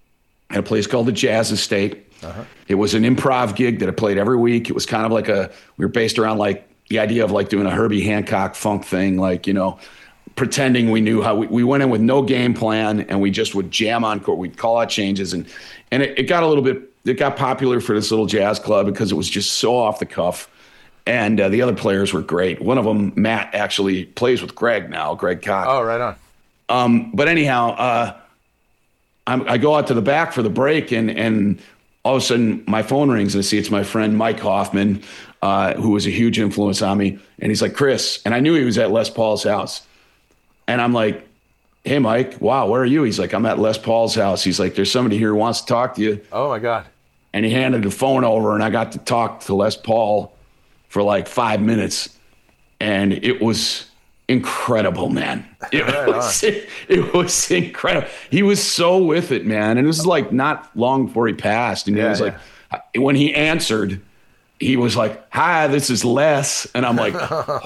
[SPEAKER 2] at a place called the Jazz Estate. Uh-huh. It was an improv gig that I played every week. It was kind of like a, we were based around like the idea of like doing a Herbie Hancock funk thing, like, you know, pretending we knew how we, we went in with no game plan and we just would jam on chord. We'd call out changes and, and it, it got a little bit, it got popular for this little jazz club because it was just so off the cuff. And uh, the other players were great. One of them, Matt, actually plays with Greg now, Greg Koch.
[SPEAKER 3] Oh, right on.
[SPEAKER 2] Um, but anyhow, uh, I'm, I go out to the back for the break, and and all of a sudden my phone rings, and I see it's my friend Mike Hoffman, uh, who was a huge influence on me. And he's like, Chris, and I knew he was at Les Paul's house. And I'm like, hey, Mike, wow, where are you? He's like, I'm at Les Paul's house. He's like, there's somebody here who wants to talk to you.
[SPEAKER 3] Oh, my God.
[SPEAKER 2] And he handed the phone over, and I got to talk to Les Paul for like five minutes. And it was incredible, man. It,
[SPEAKER 3] Right
[SPEAKER 2] was, it, it was incredible. He was so with it, man. And this is like not long before he passed. And he
[SPEAKER 3] Yeah,
[SPEAKER 2] was
[SPEAKER 3] yeah.
[SPEAKER 2] like, when he answered, he was like, hi, this is Les. And I'm like,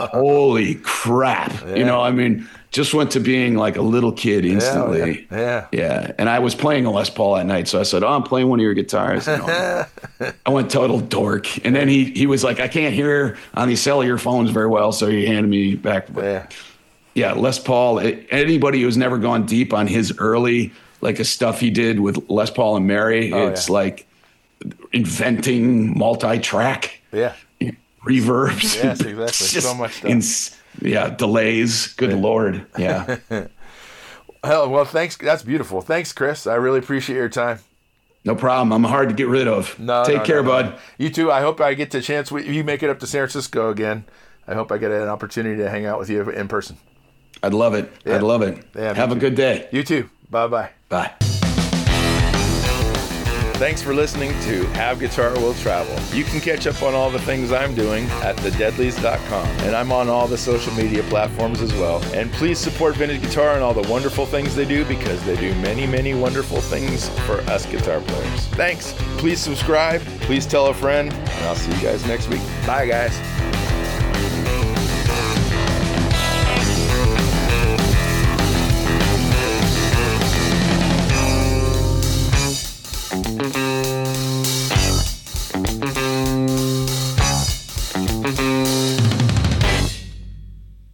[SPEAKER 2] holy crap. You know, I mean, just went to being like a little kid instantly.
[SPEAKER 3] Yeah.
[SPEAKER 2] Yeah. And I was playing a Les Paul at night. So I said, oh, I'm playing one of your guitars. You know, I went total dork. And then he he was like, I can't hear on these cellular phones very well. So he handed me back.
[SPEAKER 3] Yeah.
[SPEAKER 2] Yeah, Les Paul, anybody who's never gone deep on his early, like the stuff he did with Les Paul and Mary,
[SPEAKER 3] Oh,
[SPEAKER 2] it's
[SPEAKER 3] yeah.
[SPEAKER 2] like inventing multi-track.
[SPEAKER 3] Yeah.
[SPEAKER 2] Reverbs.
[SPEAKER 3] Yes, exactly. So much stuff.
[SPEAKER 2] Ins- yeah, delays. Good yeah. Lord. Yeah.
[SPEAKER 3] Hell, well, thanks. That's beautiful. Thanks, Chris. I really appreciate your time.
[SPEAKER 2] No problem. I'm hard to get rid of.
[SPEAKER 3] No,
[SPEAKER 2] Take
[SPEAKER 3] no,
[SPEAKER 2] care,
[SPEAKER 3] no,
[SPEAKER 2] bud.
[SPEAKER 3] No. You too. I hope I get the chance. You make it up to San Francisco again. I hope I get an opportunity to hang out with you in person.
[SPEAKER 2] I'd love it. Yeah. I'd love it.
[SPEAKER 3] Yeah,
[SPEAKER 2] Have a
[SPEAKER 3] too.
[SPEAKER 2] good day.
[SPEAKER 3] You too. Bye-bye.
[SPEAKER 2] Bye.
[SPEAKER 3] Thanks for listening to Have Guitar Will Travel. You can catch up on all the things I'm doing at the deadlies dot com. And I'm on all the social media platforms as well. And please support Vintage Guitar and all the wonderful things they do, because they do many, many wonderful things for us guitar players. Thanks. Please subscribe. Please tell a friend. And I'll see you guys next week. Bye, guys.